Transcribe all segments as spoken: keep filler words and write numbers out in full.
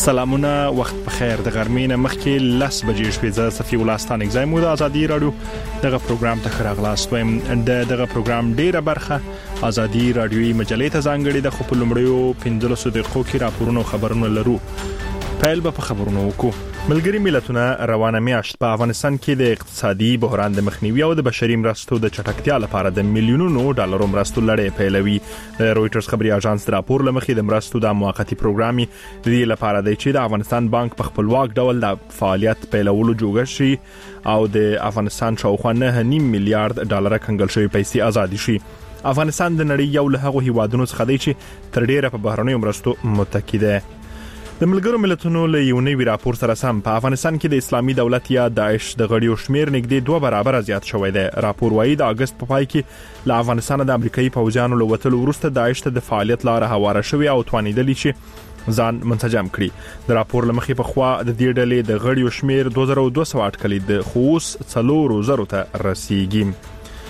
سلامونه، وخت بخیر. د غرمې نه مخکې لس بجې شوې. زه صفي الله ستانک زایم د ازادي رادیو دغه پروګرام ته راغلاست وایم. د دغه پروګرام ډیره برخه ازادي رادیوي مجلې ته ځانګړې ده، خو په لومړیو پنځلسو دقیقو کې راپورونه او خبرونه لرو. پیل به په خبرونو وکړو. ملګری ملتونه روانه میاشت په افغانستان کې د اقتصادي بحران د مخنیوي او د بشري مرستو د چټکتیا لپاره د میلیونونو ډالرو مرستو لړۍ پیلوي. د رويټرز خبري اژانس راپور لمخې د مرستو د موقتی پروګرامي د دې لپاره دی چې د افغانستان بانک په خپلواک ډول د فعالیت پیلولو جوړ شي او د افغانستان شاوخوا نه نیم میلیارډ ډالر کنګل شوی پیسې آزاد شي. افغانستان د نړۍ یو له هغو هیوادونو څخه دی چې تر ډیره په بهرنیو مرستو متکی دی. د ملګرو ملتونو له یو نوي راپور سره سم په افغانستان کې د اسلامي دولت یا داعش د غړیو شمیر نږدې دوه برابر زیات شوی دی. راپور وايي د اگست په پای کې له افغانستان د امریکایي پوځیانو له وټلو وروسته داعش ته د فعالیت لاره هواره شوی او توانیدلی چې ځان منسجم کړي. د راپور لمخې په خوا د دې ډلې د غړیو شمیر دوه زره دوه سوه اټکلي د خوس څلور زره ته رسیدي.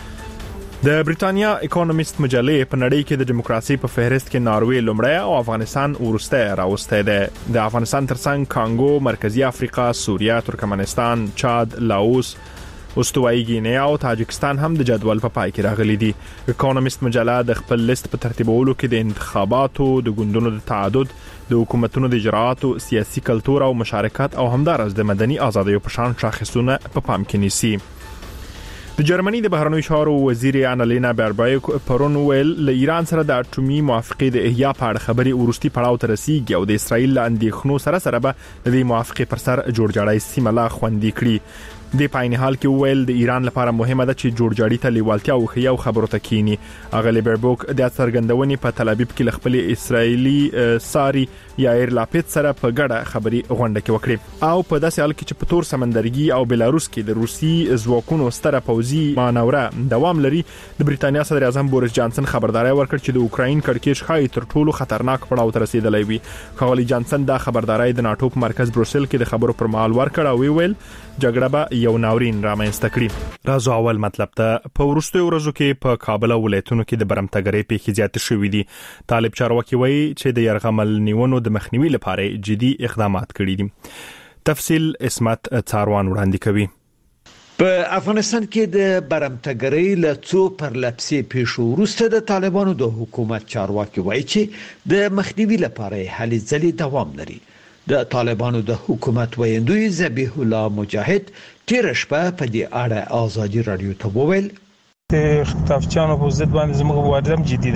د بریټانیا اکونومیست مجلې په نړۍ کې د دیموکراسي په فهرست کې ناروې لومړی او افغانستان وروسته راوسته ده. د افغانستان ترڅنګ کانګو، مرکزی افریقا، سوریه، ترکمنستان، چاد، لاوس، استوایي ګینه او تاجکستان هم د جدول په پای کې راغلي دي. اکونومیست مجله د خپل لیست په ترتیبولو کې د انتخاباتو، د ګوندونو د تعدد، د حکومتونو د اجراءاتو، سیاسي کلتور او مشارکت او همدارس د مدني ازادیو په شان شاخصونه په پام کې نیسي. د جرمني د بهرنیو چارو وزیر انالینا باربایک پرون ویل له ایران سره د اټومي موافقې د احیا په اړه خبري ورستي پړاو ته رسیدي او د اسرایل اندېښنو سره سره به د دې موافقې پر سر جوړجاړی سیمه لا خوندي کړي. د پاین حال کې ویل د ایران لپاره مهمه ده چې جوړجاړی ته لیوالتیا او خیاو خبرو ته کینی. اغلی باربوک د څرګندونې په تل ابیب کې خپل اسرایلی ساري یایر لاپیت سره په ګډه خبري غونډه کې وکړي او په داسې حال کې چې په تور سمندرګي او بلاروس کې د روسي ځواکونو ستره پوځي مانوره دوام لري. د بریټانیا صدر اعظم بوریس جانسن خبرداري ورکړ چې د اوکراین کړکېچ خای تر ټولو خطرناک پړاو ته رسیدلی وي. خغلی جانسن دا خبرداري د ناتو په مرکز بروسل کې د خبرو پر مهال ورکړ او ویل جګړه به یو ناورین رامنځته کړي. راځو اول مطلب ته. په وروستیو ورځو کې په کابل ولایتونو کې د برمتګرۍ پیښې زیاتې شوې دي. طالب چارواکي وایي چې د يرغمل نیونو د مخنیوي لپاره جدي اقدامات کړي دي. تفصیل اسمت څاروان وړاندې کوي. په افغانستان کې د برمتګرۍ له څو پرلپسې پیښو وروسته د طالبانو د حکومت چارواکي وایي چې د مخنیوي لپاره هلې ځلې دوام لري. د طالبانو د حکومت ویندوی ذبیح الله مجاهد تیر شپه په دې اړه ازادي رادیو ته وویل د خطافچانو په ضد باندې زموږ مبارزه جدي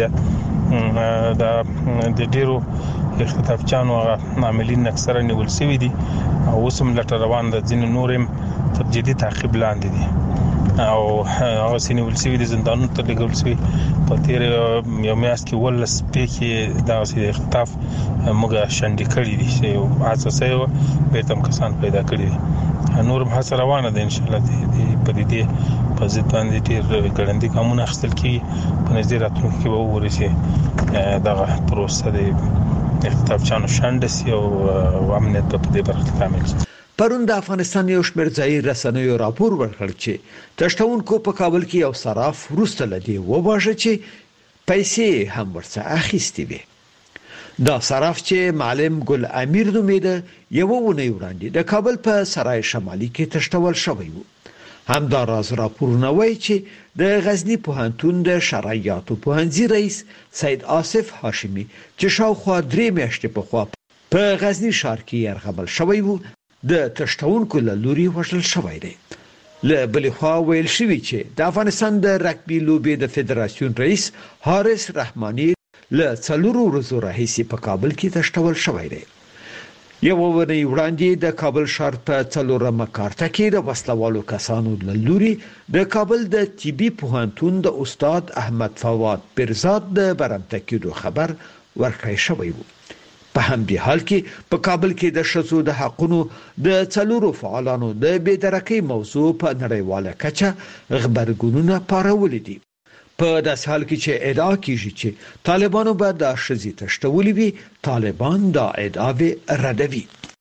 ده. د د ډیرو خطافچانو عاملین اکثره نیول شوی دي او اوس هم لټ روان ده. ځین نورم تر جدي تعقیب لاندې دي او هغه سینول شوی دي زندانونو ته لګول شوی. په تیر یو میاشت کې ولس پېکې دا سي خطاف موږ شاندې کړی دي چې اساسي به تم کسان پیدا کړی دي. نورم هڅه روانه ده ان شاء الله د په دې په ضد باندې ډیر ګړندې قانون اخیستل کیږي. په نږدې راتلونکي کې به ورسي دغه پروسه د خطافچانو شاندسي او امنیت په دې برخه کامل شي. پرون د افغانستان یو شمېر ځایي رسنیو راپور ورکړ چې تشتونکو په کابل کې یو صراف وروسته لدی وواژه چې پیسې هم ورڅخه اخیستې وي. دا صراف چې معلم ګل امیر نومیده یو ونی وړاندې د کابل په سرای شمالي کې تشتول شوی وو. همدا راز راپورونه وایي چې د غزنی پوهنتون د شرعیاتو پوهنځي رئیس سید آصف هاشمی چې شاوخوا درې میاشتې په خوا په غزنی ښار کې یرغمل شوی وو د تشتونکو له لوري وژل شوی دی. له بلې خوا ویل شوی چې د افغانستان د رګبي لوبې د فدراسیون رئیس حارث رحماني له څلورو ورځو راهیسې په کابل کې تشتول شوی دی. یو ونی وړاندې د کابل ښار په څلورمه کارته کې د وسلوالو کسانو له لوري د کابل د طبي پوهنتون د استاد احمد فواد برزاد د برمته کېدو خبر ورکړی شوی و. په همدې حال کې په کابل کې د شذو د حقونو د څلورو فعالانو د بېدرکۍ موضوع په نړیواله کچه خبرګونونه پارولې دي. په داسې حال کې چې ادعا کیږي چې طالبانو به د شذې تشتولې وي، طالبان دا ادعاوې ردوي.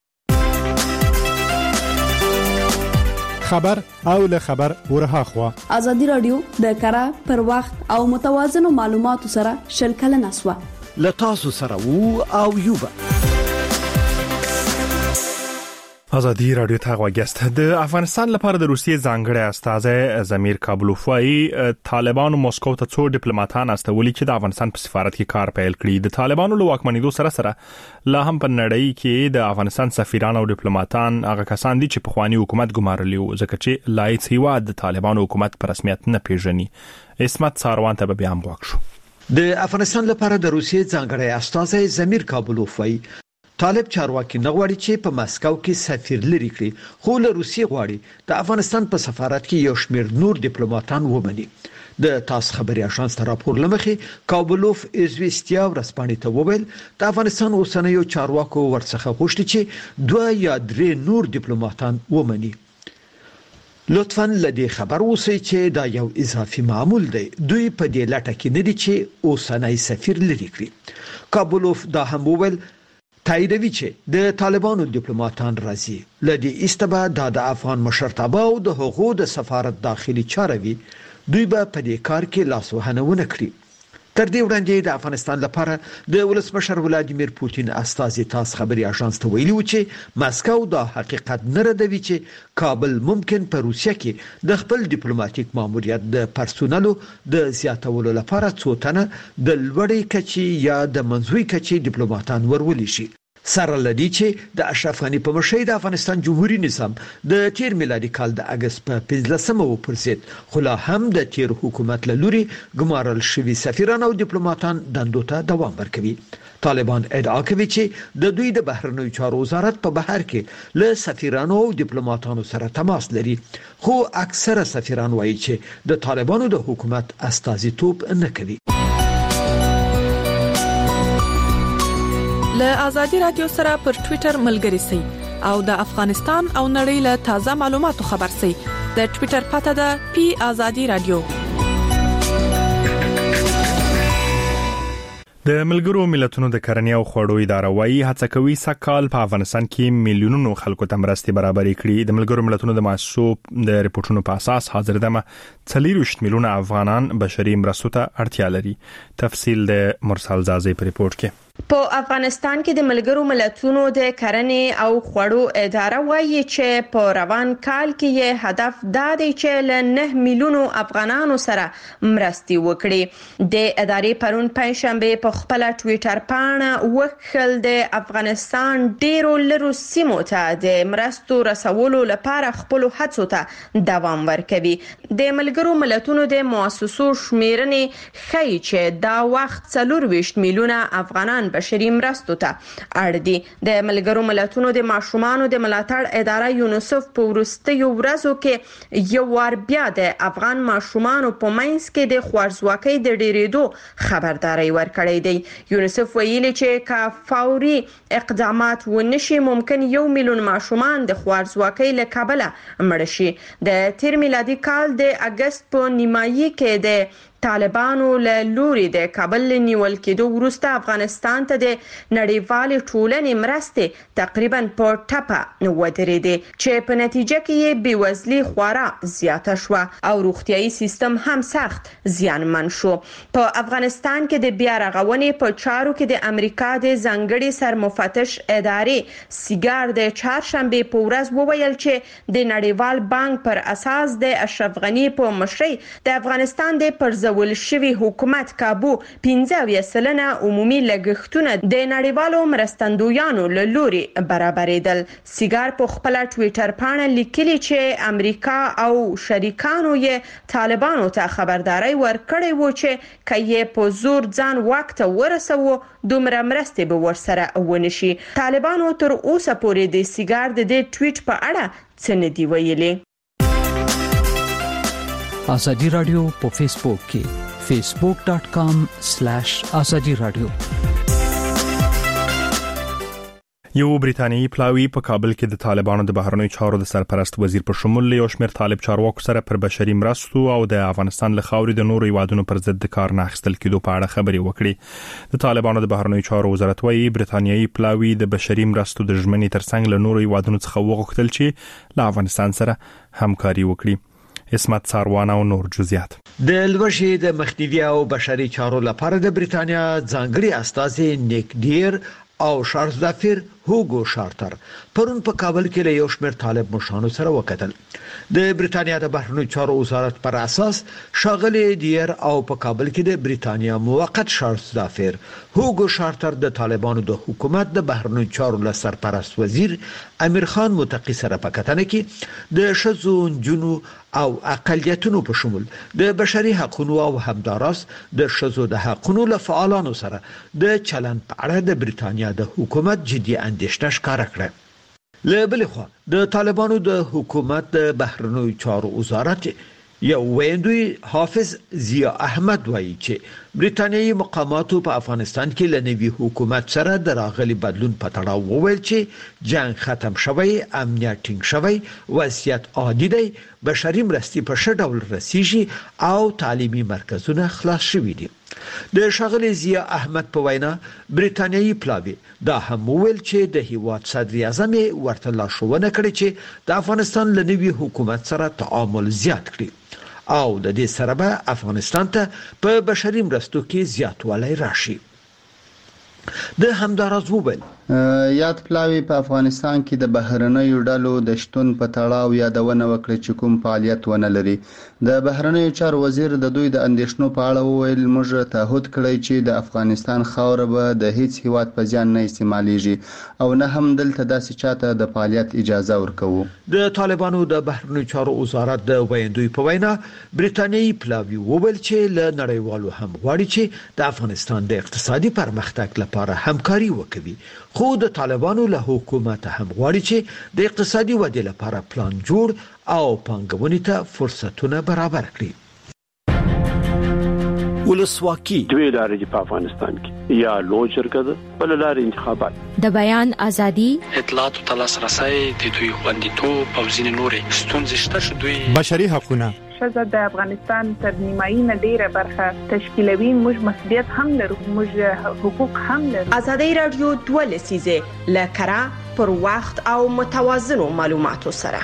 خبر او له خبر ورها خوا ازادي رادیو د کره پر وخت او متوازن معلوماتو سره شل کلن اسوه لتاسو سره وو او یوبا ازادي رادیو ته غوښتست د افغانستان لپاره د روسیې ځانګړي استازی زمیر کابلوف وايي طالبانو مسکو ته څو ډیپلوماټان استولي چې د افغانستان په سفارت کې کار پیل کړي. د طالبانو له واکمنېدو سره سره لا هم په نړۍ کې د افغانستان سفیران او ډیپلوماټان هغه کسان دي چې په خواني حکومت ګمارلي وو ځکه چې لایق هیواد د طالبانو حکومت په رسمیت نه پیژني. اسمت ساروان ته به هم واک شو. د افغانستان لپاره د روسیې ځانګړي استازی زمیر کابلوف وايي طالب چارواکي نه غواړي چې په مسکو کې سفیر لري کړي، خو له روسیې غواړي د افغانستان په سفارت کې یو شمېر نور ډیپلوماټان ومني. د تاسو خبري اژانس ته راپور لمخې کابلوف ازويستیا ورسپانې ته وویل د افغانستان اوسنیو چارواکو ورڅخه غوښتي چې دوه یا درې نور ډیپلوماټان ومني. لطفاً لدی خبر اوسئ چې دا یو اضافي معمول دی، دوی په دې لټه کې نه دي چې اوسنی سفیر لري کړي. کابلوف دا هم وویل تاییدوي چې د طالبانو ډیپلوماټان راځي لدی استبا د افغان مشرتابه او د حقوقو د سفارت داخلي چاروي دوی به په دې کار کې لاسوهنه ونه کړي. تر دې وړاندې د افغانستان لپاره د ولسمشر ولادیمیر پوتین استازي تاس خبري اژانس ته ویلي و چې مسکو دا حقیقت نه ردوي چې کابل ممکن په روسیه کې د خپل ډیپلوماټیک ماموریت د پرسونلو د زیاتولو لپاره څو تنه د لوړې کچې یا د منځوي کچې ډیپلوماټان ورولي شي. سره لدی چې د اشرف غنی په مشرۍ د افغانستان جمهوریت نظام د تیر میلادي کال د اگست په پنځلسمه وپرسید، خو لا هم د تیر حکومت له لوري ګمارل شوي سفیران او ډیپلوماټان دندو ته دوام ورکوي. طالبان ادعا کوي چې د دوی د بهرنیو چارو وزارت په بهر کې له سفیرانو او ډیپلوماټانو سره تماس لري، خو اکثره سفیران وایي چې د طالبانو د حکومت استازیتوب نه کوي. له آزادي رادیو سره پر ټوئیټر ملګري سئ او د افغانستان او نړۍ له تازه معلوماتو خبر سئ. د ټوئیټر پته ده پی آزادي رادیو. د ملګرو ملتونو د کرنې او خوړو اداره وايي هڅه کوي سکهال په افغانستان کې میلیونونو خلکو ته مرستې برابرې کړي. د ملګرو ملتونو د محسوب د ریپورتونو په اساس حاضر دمه څلور میلیونه افغانان بشري مرستو ته اړتیا لري. تفصیل د مرسل زازي په ریپورت کې. په افغانستان کې د ملګرو ملتونو د کرنې او خوړو اداره وايي چې په روان کال کې یې هدف دا دی چې له نه میلیونو افغانانو سره مرستې وکړي. د ادارې پرون پنځشنبه په خپل ټوئیټر باندې وکړل د افغانستان ډیرو لرو سیمو ته د مرستو رسولو لپاره خپل هڅو ته دوام ورکوي. د ملګرو ملتونو د مؤسسو شمیرنې ښیي چې دا وخت څلور ویشت میلیونه افغانان بشري مرستو ته اړ دي. د ملګرو ملتونو د ماشومانو د ملاتړ اداره یونیسف په وروستیو ورځو کې یو وار بیا د افغان ماشومانو په منځ کې د خوارځواکۍ د ډېرېدو خبرداري ورکړې دی. یونیسف ویلي چې کا فوري اقدامات ونشي ممکن یو میلیون ماشومان د خوارځواکۍ له کبله مړ شي. د تیر میلادي کال د اگست په نیمایي کې د طالبانو له لوري د کابل نیول کېدو وروسته افغانستان ته د نړیوالې ټولنې مرستې تقریبا په ټپه ودرېدې چې په نتیجه کې یې بېوزلي خورا زیاته شوه او روغتیايي سیستم هم سخت زیانمن شو. په افغانستان کې د بیا رغونې په چارو کې د امریکا د ځانګړي سرمفتش ادارې سیګار د چهارشنبه په ورځ وویل چې د نړیوال بانک پر اساس د اشرف غنی په مشرۍ د افغانستان د پرځ ول شوی حکومت کابو پنځه سلنه عمومي لګښتونه د نړیوالو مرستندویانو له لوري برابرېدل. سیګار په خپل ټوئیټر باندې لیکلي چې امریکا او شریکانو یې طالبانو ته خبرداري ورکړې و چې کایې په زور ځان وخت ورسوي دومره مرستې به ورسره ونشي. طالبانو تر اوسه پورې د سیګار د دې ټویټ په اړه څه نه دی ویلي. آزادی رادیو په فیسبوک کې فیسبوک ډاٹ کام سلیش آزادی رادیو. یو بریتانیایی پلاوی په کابل کې د طالبانو د بهرنیو چارو د سرپرست وزیر په شمول یو شمېر طالب چارواکو سره پر بشري مرستو او د افغانستان له خاورې د نورو هیوادونو پر ضد کار نه اخیستل کېدو په اړه خبرې وکړې. د طالبانو د بهرنیو چارو وزارت وايي بریتانیایی پلاوی د بشري مرستو د ژمنې ترڅنګ له نورو هیوادونو څخه وغوښتل چې له افغانستان سره همکاري وکړي. اسمت ساروان او نور جزئیات. د لوژې د مخنیوي او بشري چارو لپاره د بریتانیا ځانګړي استازي نیک ډیر او شارلز دافیر هوګو شارتر پرون په کابل کې له یو شمېر طالب مشرانو سره وکتل. د بریټانیا د بهرنیو چارو وزارت پر اساس شاغلي دیر او په کابل کې د بریټانیا موقت شارسدافر هوګو شارتر د طالبانو د حکومت د بهرنیو چارو له سرپرست وزیر امیر خان متقی سره په کتنه کې د شذو جنو او اقلیتونو په شمول د بشري حقوقو او همداراس د شذو د حقوقو له فعالانو سره د چلن په اړه د بریټانیا د حکومت جدي اندېښنه ښکاره کړه. له بل خوا د طالبانو د حکومت د بهرنیو چارو وزارت یو ویندوی حافظ ضیا احمد وایي چې بریټانیایی مقاماتو په افغانستان کې له نوي حکومت سره د راغلي بدلون په تړاو وویل چې جنگ ختم شوی، امنیت ټینګ شوی، وضعیت عادي دی، بشري مرستې په ښه ډول رسیږي او تعلیمي مرکزونه خلاص شوي دي. د شاغلي ضیا احمد په وینا بریټانیایی پلاوی دا هم ویل چې د هیواد صدر اعظم ورته لارښوونه کړې چې د افغانستان له نوي حکومت سره تعامل زیات کړي او د دې سره به افغانستان ته په بشري مرستو کې زیاتوالی راشي. د همداراز وویل یاد پلاوی په افغانستان کې د بهرنیو ډلو د شتون په تړاو یادونه وکړه چې کوم فعالیت ونه لري. د بهرنیو چارو وزیر د دوی د اندېښنو په اړه وویل موږ تعهد کړی چې د افغانستان خاوره به د هیڅ هیواد په ځان نه استعماليږي او نه هم دلته داسې چاته د فعالیت اجازه ورکوو. د طالبانو د بهرنیو چارو وزارت د ویندوی په وینا بریټانیایی پلاوی وویل چې له نړیوالو هم غواړي چې د افغانستان د اقتصادي پرمختګ لپاره همکاري وکړي، خو د طالبانو له حکومت هم غواړي چې د اقتصادي ودې لپاره پلان جوړ او پانګونې ته فرصتونه برابر کړي. ولسواکي دوی لارې په افغانستان کې یا لوی شرکت بل لارې انتخابات د بیان ازادي، اطلاعات او تلاسرسي د دوی خوندیتوب او ځینې نورې ستونزې شته چې دوی بشري حقوقونه شزه د افغانستان تر نیمایي نه ډیره برخه تشکیلوي. موږ مسؤلیت هم لرو، موږ حقوق هم لرو. ازادي رادیو دوه لسیزه لکرا پر وخت او متوازنو معلوماتو سره.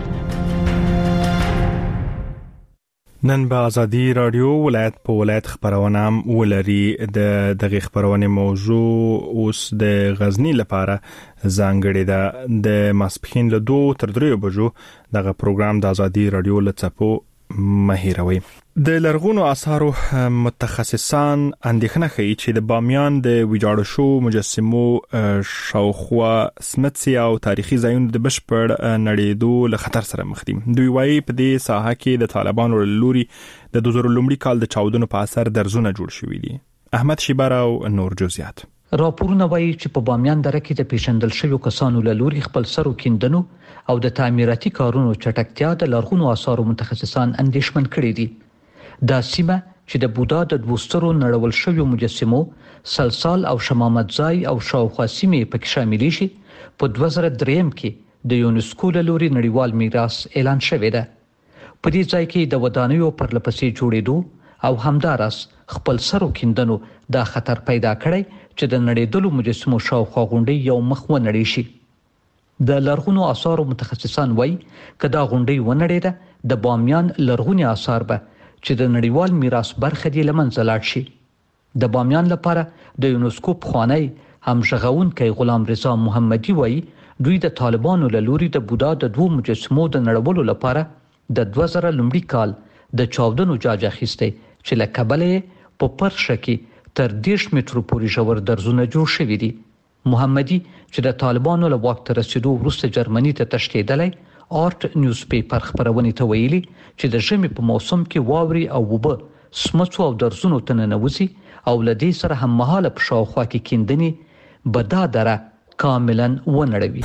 نن به ازادي رادیو ولایت په ولایت خبرونه ولري. د دغه خبرونه موضوع اوس د غزنی لپاره ځانګړې ده. د ماسپخین له دوه تر درې بجو دغه پروګرام د ازادي رادیو لڅپو مهیروي. د لرغونو آثارو متخصصان اندېښنه کوي چې د بامیان د ویجاړ شو مجسمو شاوخوا سمتسي او تاریخي ځایونو د بشپړ نړیدو له خطر سره مخ دي. دوی وايي په دې ساحه کې د طالبانو لوري د دوه زره لومړي کال د چاودنو په اثر درزونه جوړ شوي دي. احمد شیبر او نور جزئیات. راپورونه وایي چې په بامیان دره کې د پیژندل شویو کسانو له لوري خپل سرو کیندنو او د تعمیراتي کارونو چټکتیا د لرغونو آثارو متخصصان اندېښمن کړي دي. دا سیمه چې د بودا د دوسترو نړول شویو مجسمو سلسال او شمامت ځای او شاوخوا سیمې پکې شامل شي په دوه زره درې کې د یونسکو له لوري نړیوال میراث اعلان شوی ده. په دې ځای کې د ودانیو پرلپسې جوړېدو او همداراس خپل سرو کیندنو دا خطر پیدا کړی چې د نړیدلو مجسمو شاوخوا غونډې یو مخ ونړي شي. د لرغونو آثارو متخصصان وایي کدا غونډې ونړېده د بامیان لرغوني آثار به چې د نړیوال میراث برخه دی لمنځه لاړ شي. د بامیان لپاره د یونسکو پخوانی همغږونکي غلام رضا محمدي وایي دوی د طالبانو له لوري د بودا د دوه مجسمو د نړولو لپاره د دوه زره لومړي کال د چاودنو جاج اخیسته چې له کابل په پرشه کې تر دیش مترو پورې ژور درزونه جوړ شوي دي. محمدي چې د طالبانو له واک ته رسیدو وروسته جرمني ته تښتېدلی آرت نیوز پیپر خبرونه ته ویلي چې د ژمي په موسم کې واوري او وبه سمڅو او درزونو ته ننوځي او لدې سره هم مهاله په شاوخوا کې کیندنې بدا دره کاملا ونړوي.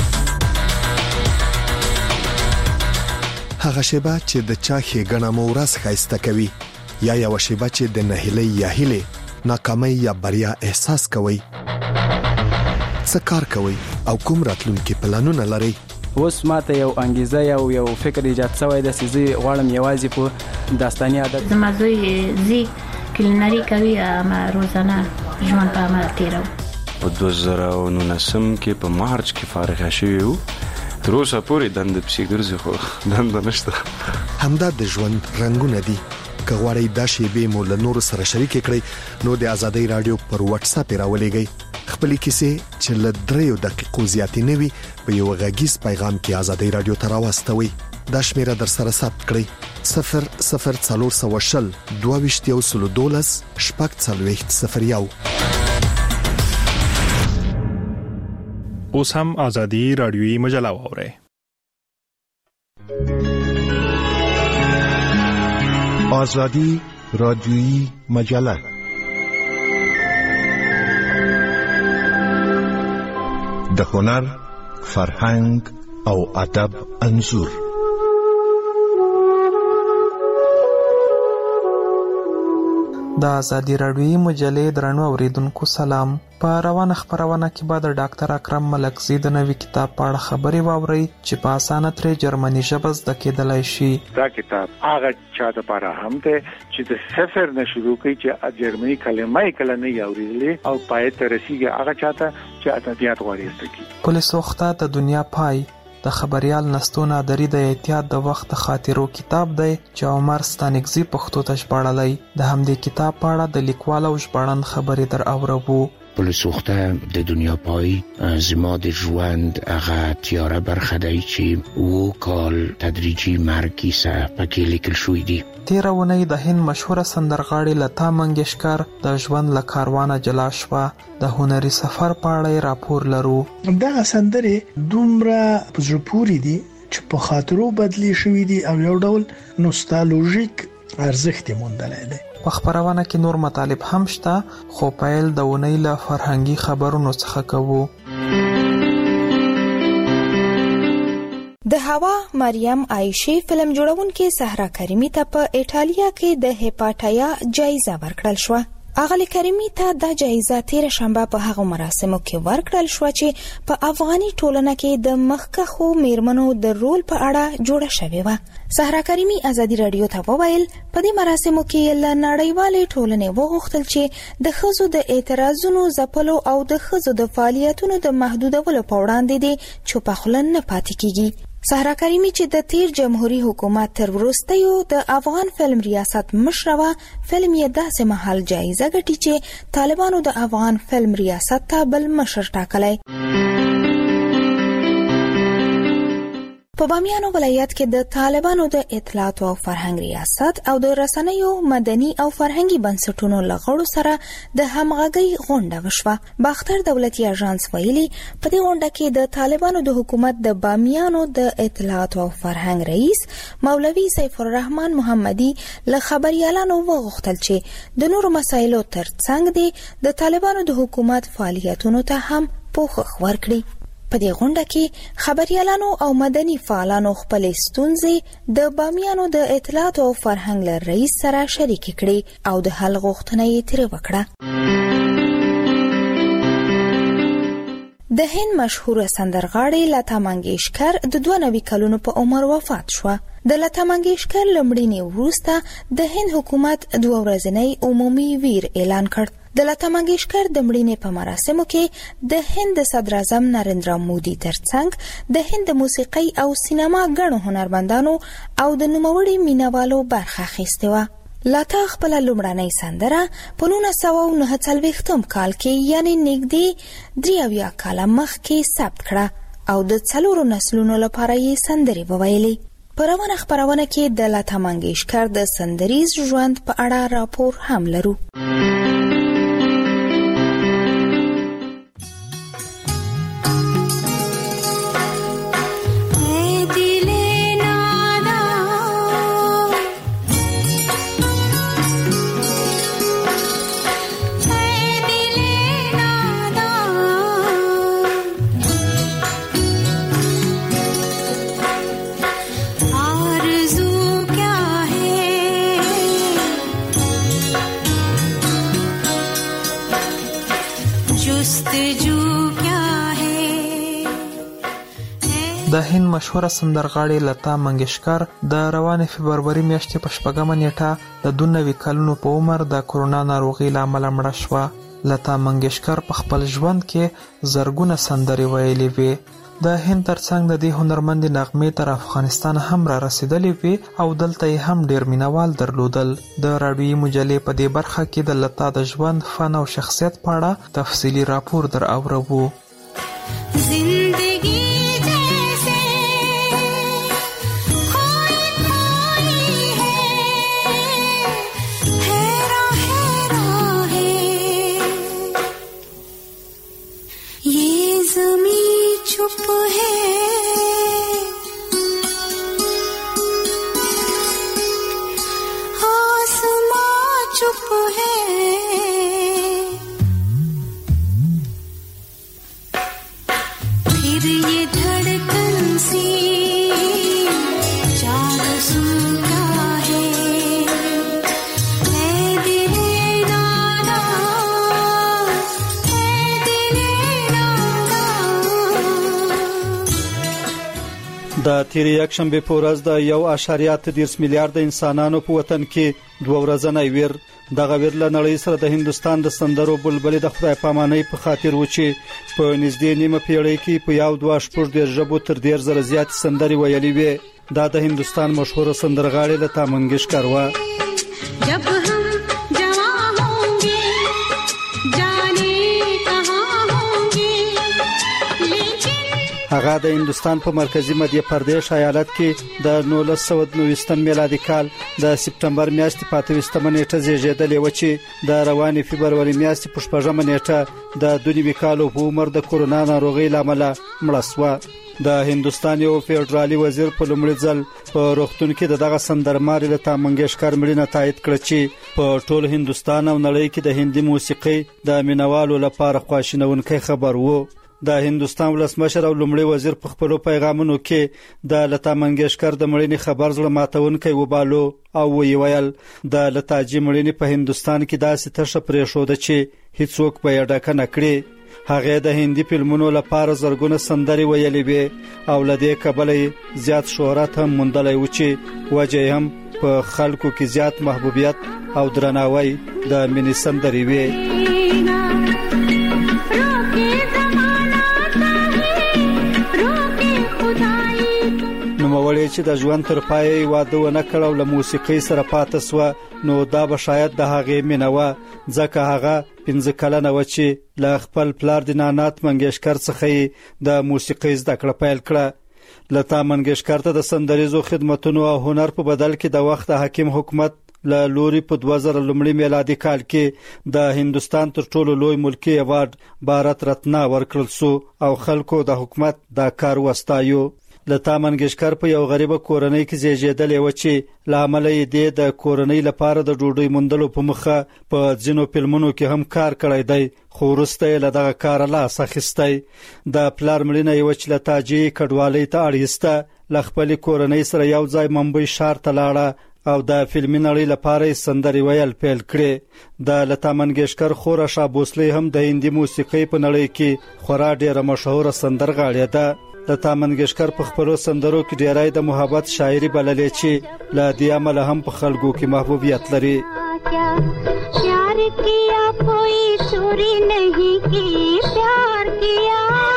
هغه شیبه چې د چا ښېګڼه مو ورځ ښایسته کوي یا یو شیبه چې د نهیلۍ یا هیلې ناکامۍ یا بریا احساس کوي. څه کار کوي او کوم راتلونکي پلانونه لري؟ اوس ماته یو انګیزه یو یو فکر ایجاد شوی د سيزي غواړم یوازې په داستاني عادت زمازوی زی کلینری کوي ما روزانه ژوند په عمل تیرو. په دوه زره نولسم کې په مارچ کې فارغ شوی وو. تر اوسه پورې دند پسې ګرځي خو دند نشته. همدا د ژوند رنگونه دي. که غواړئ دا شیبې مو له نورو سره شریک کړئ نو د ازادي رادیو پر واتس اپ راولېږئ. خپل کیسې چې له دریو دقیقو زیاتې نه وي په یو غږیز پیغام کې آزادۍ رادیو ته راوستوي. دا شمیره در سره ثبت کړئ: صفر صفر څلور سوه شل دوه ویشت یو سل دولس شپږ څلوېښت صفر یو. اوس هم آزادي رادیویی مجله واورئ. آزادی رادیویی مجله د هنر، فرهنګ او ادب انځور. د آزادي رادیویی مجلې درنو اوریدونکو سلام. په روانه خبرونه کې به د ډاکټر اکرم ملکزی د نوي کتاب په اړه خبرې واورئ چې په اسانه ترې جرمني ژبه زده کېدلای شي. دا کتاب هغه چا لپاره هم دی چې د صفر نه شروع کوي چې جرمني کلمه یې کله نه اورېدلې او پای ته رسیږي هغه چاته چې ادبیات غواړي زده کړي. پولیس وخته د دنیا پای د خبريال نستونه درې د احتیاط د وخت خاطرو کتاب دی چې عمر ستانګزی پښتو ته ژباړلی. د همدې کتاب په اړه د لیکوال او ژباړن خبرې در اورو. پولیس وخته د دنیا پای زما د ژوند هغه تیاره برخه دی چې وو کال تدریجي مرګ کیسه پکې لیکل شوې دي. تیره اونۍ د هند مشهوره سندرغاړې لتا منګیشکر د ژوند له کاروانه جلا شوه. د هنري سفر په اړه راپور لرو. دغه سندرې دومره په زړه پورې دي چې په خاطرو بدلی شوې دي او یو ډول نوستالژیک ارزښت یې موندلی دی. په خبرونه کې نور مطالب هم شته، خو پیل د اونۍ له فرهنګي خبرونو څخه کوو. د هوا مریم عایشی فلم جوړونکې صحرا کریمی ته په ایټالیا کې د هپاټایا جایزه ورکړل شوه. اغلی کریمی ته دا جایزه تیر شنبه په هغه مراسمو کې ورکړل شو چې په افغاني ټولنه کې د مخکښو میرمنو د رول په اړه جوړه شوې و. صحرا کریمی آزادي رادیو ته وویل په دې مراسمو کې له نړیوالې ټولنې وغوښتل چې د ښځو د اعتراضونو ځپلو او د ښځو د فعالیتونو د محدودولو په وړاندې دې چوپه خوله نه پاتې کیږي. صحرا کریمی چې د تیر جمهوریت حکومت تر وروستیو د افغان فلم ریاست مشره وه، فلم یې داسې مهال جایزه ګټي چې طالبانو د افغان فلم ریاست ته بل مشر ټاکلی. په بامیان ولایت کې د طالبانو د اطلاعات او فرهنګ ریاست او د رسنیو مدني او فرهنګي بنسټونو لغړو سره د همغږۍ غونډه وشوه. باختر دولتي اژانس ویلي په دې غونډه کې د طالبانو د حکومت د بامیانو د اطلاعات او فرهنګ رئیس مولوي سیف الرحمن محمدي له خبريالانو وغوښتل چې د نورو مسایلو ترڅنګ د طالبانو د حکومت فعالیتونو ته هم پوښښ ورکړي. په دې غونډه کې خبريالانو او مدني فعالانو خپل ستونزې د بامیانو د اطلاعات او فرهنګ له رئیس سره شریک کړي او د حل غوښتنه یې ترې وکړه. د هند مشهوره سندرغاړې لتا منګیشکر د دوه نوي کلونو په عمر وفات شوه. د لتا منګیشکر لمړینې وروسته د هند حکومت دوه ورځنی عمومي ویر اعلان کړ. د لتا منګیشکر د مړینې په مراسمو کې د هند صدر اعظم نریندرا مودي ترڅنګ د هند موسیقي او سینما غنو هنرمندانو او د نوموړي مینوالو برخه اخیستې وه. لتا خپل لومړنۍ سندره په نولس سوه او نهه څلوېښتم کال کې یعنی نږدې درې اویا کاله مخکې ثبت کړه او د څلورو نسلونو لپاره یې سندرې وویلې. په روانه خبرونه کې د لتا منګیشکر د سندریز ژوند په اړه راپور هم لرو. د هند مشهوره سندرغاړې لتا منګیشکر د روانې فبروري میاشتې په شپږمه نیټه د دوه نوي کلونو په عمر د کورونا ناروغۍ له امله مړه شوه. لتا منګیشکر په خپل ژوند کې زرګونه سندرې ویلې وې. د هند ترڅنګ د دې هنرمند نغمې تر افغانستان هم را رسیدلې وي او دلته هم ډیر مینوال درلودل. د راډیوي مجلې په دې برخه کې د لتا د ژوند، فن او شخصیت په اړه تفصیلی راپور در اورو. زندگی د تیری یکشنبه په ورځ د یو اشاریه دېرش میلیارډ انسانانو په وطن کې دوه ورځنی ویر دغه ویر له نړۍ سره د هندستان د سندرو بلبلې د خدای پامانۍ په خاطر و چې په نږدې نیمه پیړۍ کې په یو دوه شپږ ډیر ژبو تر ډیر زره زیات سندري ویلې وي. دا د هندستان مشهور سندرغاړي لتا منګیشکر و. جب هغه د هندستان په مرکزی مدهیا پردیش ایالت کې د نولس سوه نوي میلادي کال د سپټمبر میاشتې په اتویستمه نیټه زیږیدلی و چې د روانې فبروري میاشتې په شپږمه نیټه د دوه نیم کالو په عمر د کورونا ناروغۍ لامل مړه شوه. د هندستان یو فدرالي وزیر په لومړي ځل په روغتون کې دغه سندرماري لتا منګیشکر مړینه تایید کړه چې په ټول هندستان او نړۍ کې د هندي موسیقي د مینوالو لپاره خواشینونکی خبر وو. د هندستان ولسمشر او لومړي وزیر په خپل پیغامونو کې د لتا منګیشکر د مړینې خبر زړه ماتونکی وبالو او وی ویل د لتا جی مړینې په هندستان کې داسې تشه پرې شو د چې هیڅوک به یې ډکه نه کړي. هغه د هندي فلمونو لپاره زرګونه سندري ویلې وي او لدې کبلې زیات شهرت هم موندلای و چې وجه هم په خلکو کې زیات محبوبیت او درناوی د مینې سندري وي. نوموړی چې د ژوند تر پایه واده ونه کړ او له موسیقۍ سره پاتې شو نو دا به شاید د هغې مینه وه ځکه هغه پنځه کلنه وه چې له خپل پلار د نانات منګیشکر څخه د موسیقۍ زده کړه پیل کړه. لتا منګیشکر ته د سندریزو خدمتونو او هنر په بدل کې د وخت د حاکم حکومت له لوري په دوه زره لومړي میلادي کال کې د هندستان تر ټولو لوی ملکی ایوارډ بھارت رتنا ورکړل شو او خلکو د حکومت دا کار وستایو. لتا منګیشکر په یو غریبه کورنۍ کې زیږیدلې و چې لامل یې د کورنۍ لپاره د ډوډۍ موندلو په مخه په ځینو فلمونو کې هم کار کړی دی خو وروسته له دغه کار لاس اخیستی. د پلار مړینه یې و چې لتا جی کډوالۍ ته اړیسته له خپلې کورنۍ سره یو ځای ممبئی ښار ته لاړه او د فلمي نړۍ لپاره سندري ویل پیل کړې. د لتا منګیشکر خور آشا بوسلې هم د هندي موسیقۍ په نړۍ کې خورا ډیره مشهوره سندرغاړې ده. لتا منګیشکر په خپلو سندرو کې ډیری د محبت شاعري بللې چې له دې امله هم په خلکو کې محبوبیت لري. پیار کیا کوئی چوری نہیں کی پیار کیا.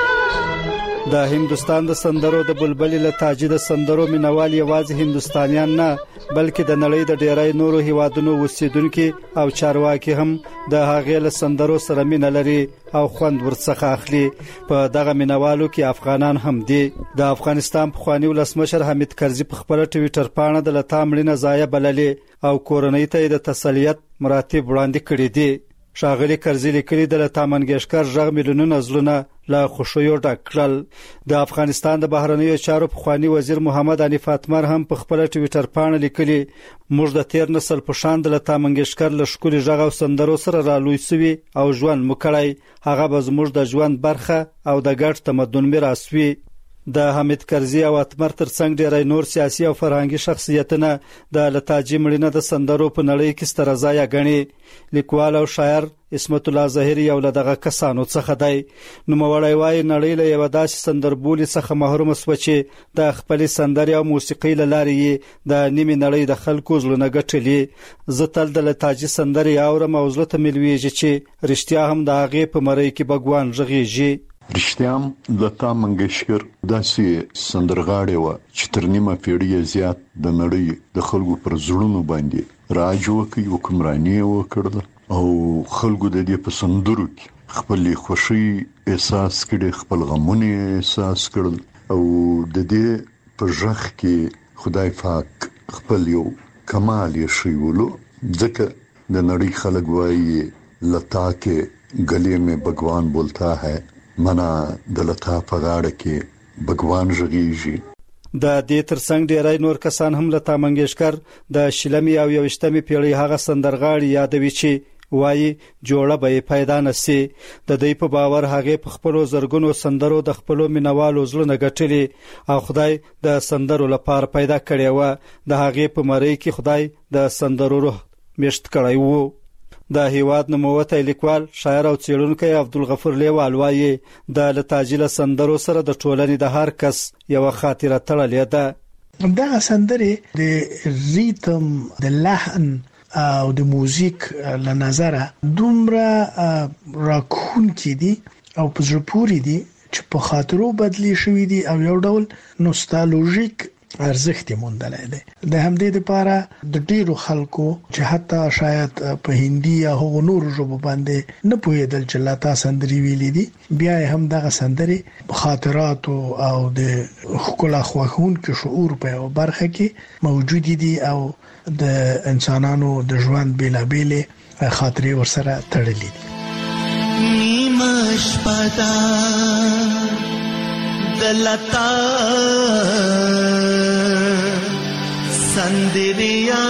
د هندستان د سندرو د بلبلې لتا جی د سندرو مینوال یوازې هندستانیان نه بلکې د نړۍ د ډیری نورو هیوادونو اوسیدونکو او چارواکي هم د هغې له سندرو سره مینه لري او خوند ورڅخه اخلي. په دغه مینوالو کې افغانان هم دي. د افغانستان پخوانی ولسمشر حمید کرزي په خپل ټویټر باندې د لتا مړینه ضایع بللې او کورنۍ ته د تسلیت مراتب وړاندې کړي دي. ښاغلي کرزي لیکلي د لتا منګیشکر ژغ میلیونونه زړونه له خوشیو ډک کړل. د افغانستان د بهرنیو چارو پخوانی وزیر محمد حنیف اتمر هم په خپل ټویټر باندې لیکلي موږ د تیر نسل په شان د لتا منګیشکر له ښکلي ژغ او سندرو سره رالوی سوي او ژوند مو کړی. هغه به زموږ د ژوند برخه او د ګډ تمدن میراث وي. د حمید کرزي او اتمر ترڅنګ ډیری نور سیاسي او فرهنګي شخصیتونه د لتا جی مړینه د سندرو په نړۍ کې ستره ځای غني. لیکوال او شاعر اسمت الله ظاهری یو له دغه کسانو څخه دی. نوموړی وايي نړۍ له یو داسې سندربولي څخه محروم شو چې د خپل سندري او موسیقي لارې د نیمه نړۍ د خلکو زړه غټلې. زه تل د لتا جی سندري اورم او زړه ته ملويږي چې رښتیا هم د هغه په مړی کې بګوان ژغيږي. رښتیام لتا منګیشکر داسې سندرغاړې وه چې تر نیمه پیړۍ زیات د نړۍ د خلکو پر زړونو باندې راج وکړ، حکمراني یې وکړله او خلکو د دې په سندرو کې خپلې خوښۍ احساس کړي، خپل غمونه احساس کړل او د دې په ژغ کې خدای پاک خپل یو کمال یې ښیولو. ځکه د نړۍ خلک وایي لتا کې گلے میں بھگوان بولتا ہے، منا د لتا په غاړه کې بھگوان ژغیږي. د دې ترڅنګ ډیری نور کسان هم لتا منګیشکر د شلمې او یوشتمې پیړۍ هغه سندرغاړي یادوي چې وایي جوړه به پیدا نسی. د دې په باور هغه په خپل زرګونو سندرو د خپل مینوالو زړه غټلي او خدای د سندرو لپاره پیدا کړی و. د هغه په مری کې خدای د سندرو روح مشت کړی وو. د هیواد نوموتی لیکوال، شاعر او څېړونکی عبدالغفور لیوال وایي د لتاجیله سندرو سره د ټولنې د هر کس یو خاطره تړلې ده. دا سندرې د ریتم، د لحن او د موزیک له نظره دومره راکون کې دي او په زړه پورې دي چې په خاطرو بدلی شوې دي او یو ډول نوستالژیک ارزښت موندلای دی. د همدې لپاره د ډیرو خلکو چې حتی شاید په هندي یا هغو نورو ژبو باندې نه پوهېدل چې لتا سندري ویلي دي، بیا هم دغه سندري خاطرات او د ښکلا خوښونکو شعور په برخه کې موجود دي او د انسانانو د ژوند بیلابېلې خاطرې ورسره تړلې دي. نیمه شپه ده د لتا سندریا.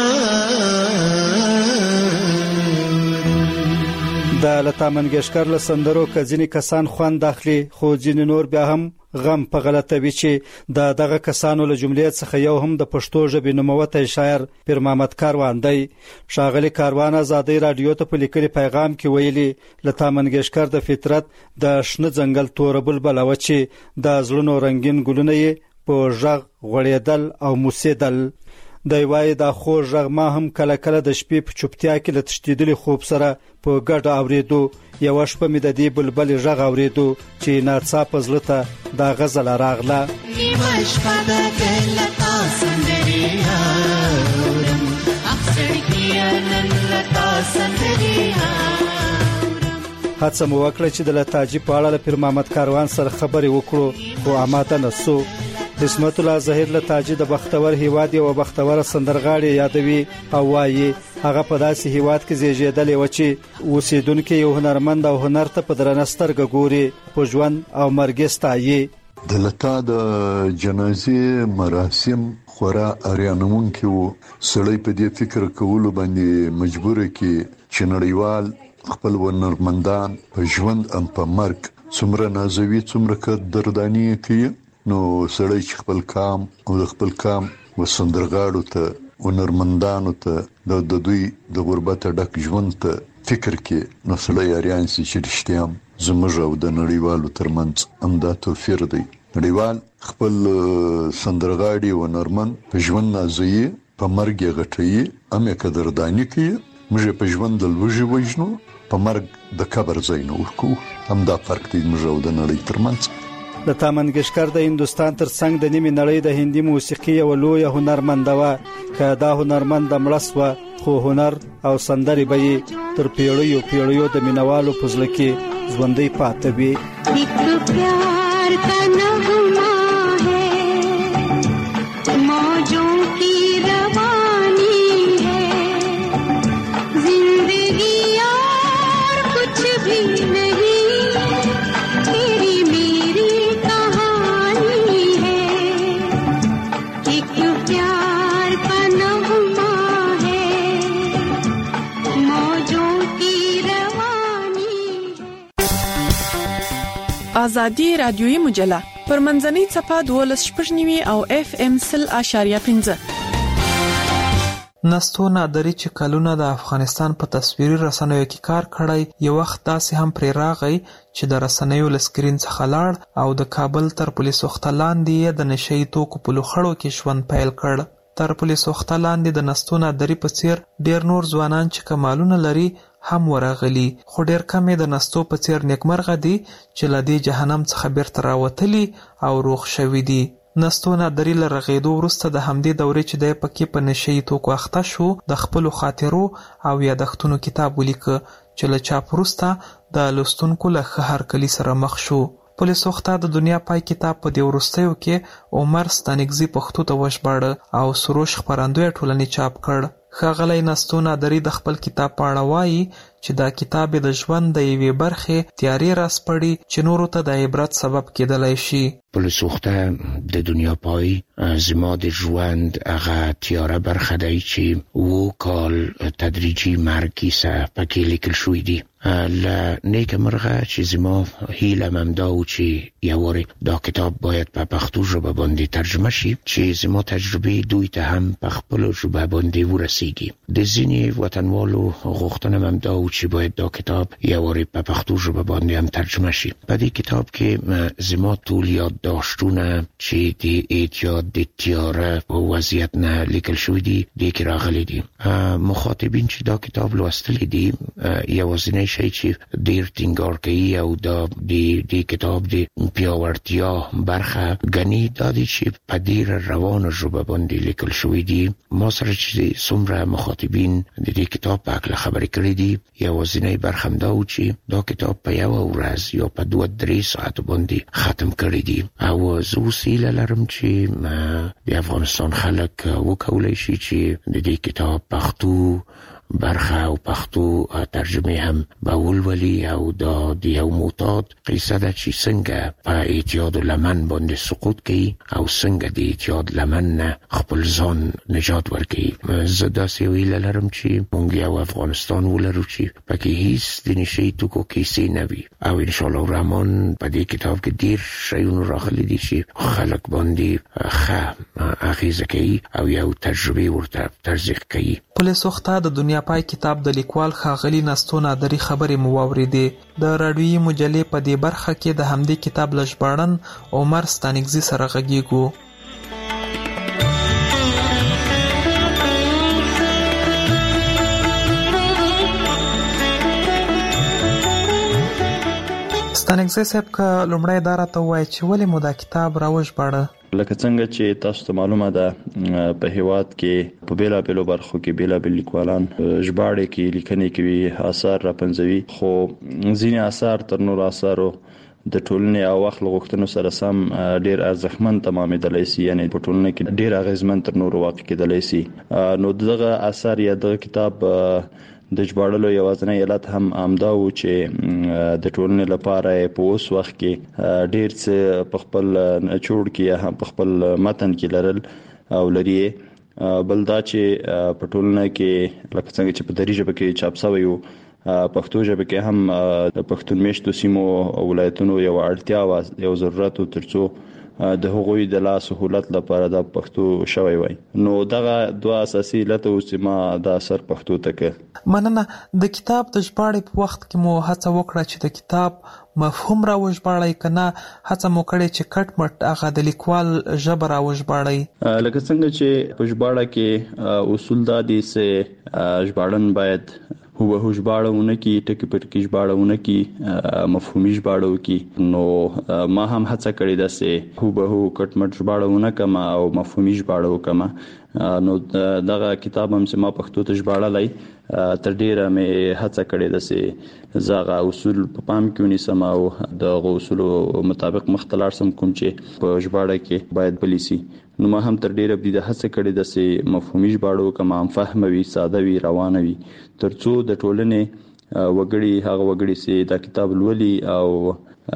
د لتا منګیشکر له سندرو کځینی کسان خوان داخلي، خو ځینې نور بیا هم غم په غلطه وی چې د دغه کسانو له جملې څخه یو هم د پښتو ژبې نوموتی شاعر پیر محمد کاروان دی. شاغلی کاروان ازادي رادیو ته په لیکلي پیغام کې ویلي لتا منګیشکر د فطرت د شنه ځنګل تور بلبل و چې د زړونو رنگین ګلونه یې په ژغ غړېدل او موسیدل. دی وایي دا خو ژغ ما هم کله کله د شپې په چوپتیا کې له تشدیدلي خوب سره په ګډه اورېدو. یو شپه مې د دې بلبل ژغ اورېدو چې ناڅاپه زړه ته دا غزل راغله. نیمه شپه د لتا سندریا اخسړکیا نن لتا سندریا. هڅه مو وکړه چې د لتاجي په اړه له پیر محمد کاروان سره خبرې وکړو، خو آماده نسو. قسمت الله ظاهر لتاجي د بختور هیواد او بختور سندرغاړي یادوي او وایي هغه په داسې هیواد کې زیږیدلی و چې اوسیدونکو یو هنرمند او هنر ته په درنه سترګه ګوري، په ژوند او مرګ ستایي. د لتا د جنازې مراسم خورا اریانونکي وو. سړی په دې فکر کولو باندې مجبور کی چې نړیوال خپل هنرمندان په ژوند ام په مرګ څومره نازوي، څومره که دردانی کوي. نو سړی چې خپل کام او د خپل کام وسندرغاړو ته هنرمندانو ته د دوی د غربت ډک ژوند ته فکر کې نو سړی اریان سي چې رښتیام زموږ او د نړیوالو ترمنځ همدا توفیر دی. نړیوال خپل سندرغاړي او هنرمند په ژوند نازوي، په مرګ یې غټوي، هم یې قدرداني کوي. موږ په ژوند د لوږې وژنو، په مرګ د قبر ځای نه ورکوو. همدا فرق دی موږ او د نړۍ ترمنځ. لتا منګیشکر د هندستان ترڅنګ د نیمې نړۍ د هندي موسیقي یو لوی هنرمند و. که دا هنرمند مړ شو خو هنر او سندري به تر پیړیو پیړیو د مینوالو په ځل کې ژوندۍ پاتې وي. ایک پیار کا نغمہ ہے موجوں کی روانی ہے زندگی اور کچھ بھی نہیں آزادی رادیویی مجله پر منځنۍ صفحه دولس شپږ نیوي او اف ام سل اشاریه پنځه. نستو نادری چې کلونه د افغانستان په تصویري رسنیو کې کار کړی، یو وخت داسې هم پرې راغی چې د رسنیو له سکرین څخه لاړ او د کابل تر پولیس وخته لاندې د نشي توکو په لوخړو کې ژوند پیل کړ. تر پولیس وخته لاندې د نستو نادری په څیر ډیر نور ځوانان چې کمالونه لري هم ورغلي، خو ډېر کم یې د نستو په څیر نیکمرغه دي چې له دې جهنم څخه بیرته راوتلي او روغ شوي دي. نستو نادري له رغېدو وروسته د همدې دورې چې دی پکې په نشه یي توکو اخته شو د خپلو خاطرو او یادښتونو کتاب ولیکه چې له چاپ وروسته د لوستونکو له ښه هرکلي سره مخ شو. پل سوخته د دنیا پای کتاب په دې وروستیو کې عمر ستانکزي پښتو ته وژباړه او سروش خپرندوی ټولنې چاپ کړ. ښاغلی نستو نادري د خپل کتاب په اړه وایي چې دا کتاب د ژوند د یوې برخې تیارې راسپړي چې نورو ته د عبرت سبب کېدلی شي. پل سوخته د دنیا پای زما د ژوند هغه تیاره برخه دی چې اووه کال تدریجي مرګ کیسه پکې لیکل شوی دي. له نیکه مرغه چې زما هیله هم دا و چې یو وارې دا کتاب باید په پښتو ژبه باندې ترجمه شي چې زما تجربې دوی ته هم په خپلو ژبه باندې ورسیږي. د ځینې وطنوالو غوښتنه هم دا و چې باید دا کتاب یو وارې په پښتو ژبه باندې هم ترجمه شي. په دې کتاب کې زما ټول یادداشتونه چې د اعتیاد د تیاره په وضعیت نه لیکل شوي دي دې کې راغلي دي. مخاطبین چې دا کتاب لوستلی دي یوازینی شي چې ډیر ټینګار کوي او دا د دې کتاب د پیاوړتیا برخه غني دا دي چې په ډیر روانه ژبه باندې لیکل شوی دي. ما سره چې څومره مخاطبین د دې کتاب په اړه خبرې کړې دي یوازینی برخه هم دا و چې دا کتاب په یو ورځ یا په دوه درې ساعت باندې ختم کړی دي او زه وسیله لرم چې د افغانستان خلک وکولای شي چې د دې کتاب پښتو برخه او پښتو ترجمه هم به ولولي او دا د یو معتاد قصه ده چې څنګه په اعتیاد لمن باندې سقوط کوي او څنګه د اعتیاد لمن نه خپل ځان نجات ورکوي. زه داسې ویله لرم چې موږ یو افغانستان ولرو چې پکې هیڅ د نشه یي توکو کیسې نه وي او انشاءالله الرحمن په دې کتاب کې ډېر شیونه راغلي دي چې خلک باندې ښه اغېزه کوي او یو تجربې ورته ترجیح کوي. پل سوخته د دنیا پای کتاب د لیکوال ښاغلي نستو نادري خبرې مو واورېدې. د راډیویي مجلې په دې برخه کې د همدې کتاب له ژباړن عمر ستانکزي سره غږیږو. ستانکزي صاحب که لومړی دا راته ووایي چې ولې مو دا کتاب راوژباړه؟ لکه څنګه چې تاسو ته معلومه ده په هیواد کې په بیلابیلو برخو کې بیلابیل لیکوالان ژباړې کې لیکنې کوي آثار راپنځوي خو ځینې آثار تر نورو آثارو د ټولنې او وخت غوښتنو سره سم ډېر ارزښتمن تمامېدلی شي یعنی په ټولنه کې ډېر اغېزمن تر نورو واقع کېدلی شي. نو دغه آثار یا دغه کتاب د ژباړلو یوازینی علت هم همدا و چې د ټولنې لپاره په اوس وخت کې ډېر څه په خپل نچوړ کې یا هم په خپل متن کې لرل او لري. بل دا چې په ټولنه کې لکه څنګه چې په دري ژبه کې چاپ شوی و پښتو ژبه کې هم د پښتون میشتو سیمو ولایتونو یو اړتیا و یو ضرورت ترڅو د هغوی د لا سهولت لپاره د پښتو شوی وای. نو دغه دوه اساسي علت او چې ما د اثر پښتو تک مننه. د کتاب د ژباړې په وخت کې مو هڅه وکړه چې د کتاب مفهوم راوژباړئ کنه هڅه مو کړې چې کټ مټ هغه د لیکوال ژبه راوژباړئ؟ لکه څنګه چې په ژباړه کې اصول دا دي چې ژباړن باید هو به ژباړونه کې ټکی پر کې ژباړونه کې مفهومي ژباړو کې. نو ما هم هڅه کړې ده چې هو به کټ مټ ژباړونه کما او مفهومي ژباړو کما. نو دغه کتاب هم چې ما پښتو ته ژباړلای تر ډیره مې هڅه کړې ده چې زغه اصول په پام کې ونیسم او د اصولو مطابق مختلار سم کوم چې په ژباړه کې باید پالیسي. نو ما هم تر ډیره بده هڅه کړې ده چې مفهومي ژباړو کما هم فهموي ساده وي روانه وي ترڅو د ټولنې وګړي هغه وګړي چې دا کتاب لولي او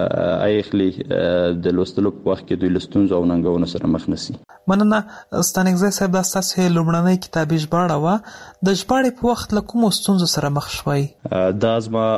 اېخلي د لوستلو په وخت کې د لستونزو او ننګونو سره مخ نشي. مننه. ستانکزي صاحب د اساسي لومړنۍ کتابي ژباړه و د ژباړې په وخت له کومو ستونزو سره مخ شوي؟ دا زما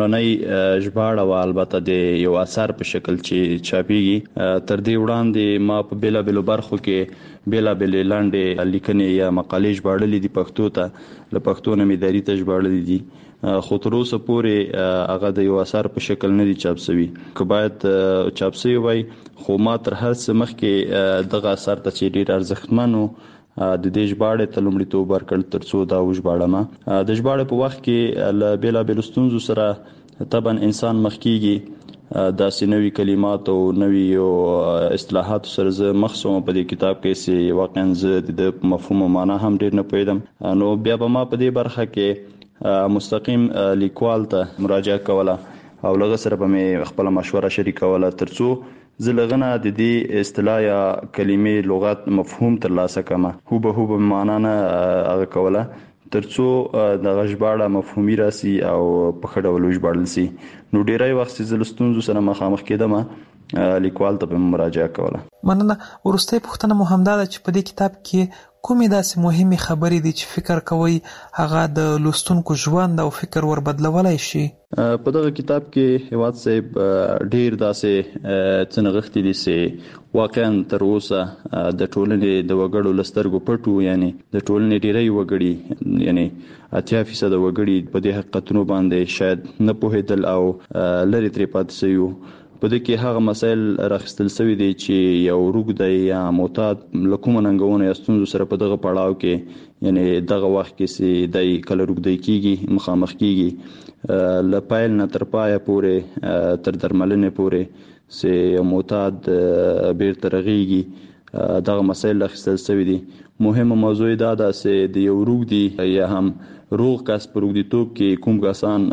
لومړنۍ ژباړه و البته د یو اثر په شکل چې چاپیږي. تر دې وړاندې ما په بیلابیلو برخو کې بیلابیل لاندې لیکنې یا مقالې ژباړلې دي پښتو ته له پښتو نه مې دری ته ژباړلې دي خو تر اوسه پورې هغه د یو اثر په شکل نه دي چاپ شوی. که باید چاپ شوی وای خو ما تر هر څه مخکې دغه اثر ته چې ډیر ارزښتمن د دې ژباړې ته لومړیتوب ورکړ ترڅو دا وژباړم. د ژباړې په وخت کې ل بیلا بیل ستونزو سره طبعا انسان مخکېږي دا سينوي کلمات او نوي اصطلاحات سره زه مخصوص په دې کتاب کې سي واقعا زه د مفهوم او معنا هم ډیر نه پوهیدم. نو بیا به ما په دې برخه کې مستقیم لیکوال ته مراجعه کوله او لږ سره به مې خپل مشوره شریکوله ترڅو زلغنا د دې اصطلاح یا کلمې لغت مفهوم تر لاسه کما هو به هو به معنا نه هغه کوله ترڅو د غژباړه مفهومي راسي او په خډه ولوج باندې سي. نو ډیرای وخت زلستونزو سره مخامخ کېدم لیکوال ته مراجعه کوله. مننه. ورسته پوښتنه مهمه ده چې په دې کتاب کې کومې داسې مهمه خبرې دي چې فکر کوي هغه د لوستونکو ژوند او فکر ور بدلولای شي؟ په دغه کتاب کې هواد صاحب ډیر داسې څنګهختي دي چې واقعا تر اوسه د ټولنې د وګړو لسترګو پټو یعنی د ټولنې ډیری وګړي یعنی اتیا فیصد وګړي په دې حقیقتونو باندې شاید نه پوهیدل او لری ترې پاتې شوی. په دې کې هغه مسایل راخستل شوی دي چې یو روګ دی یا معتاد لکوم ننګونه یستون سره په دغه پړاو کې یعنی دغه وخت کې سي دای کله روګ دی کیږي مخامخ کیږي ل پایل نه تر پایه پورې تر درملنې پورې سي معتاد بیر ترغيږي دغه مسایل راخستل شوی دي. مهمه موضوع دا ده چې د یو روګ دی یا هم روغ کس پر روګ دی توپ کې کوم کسان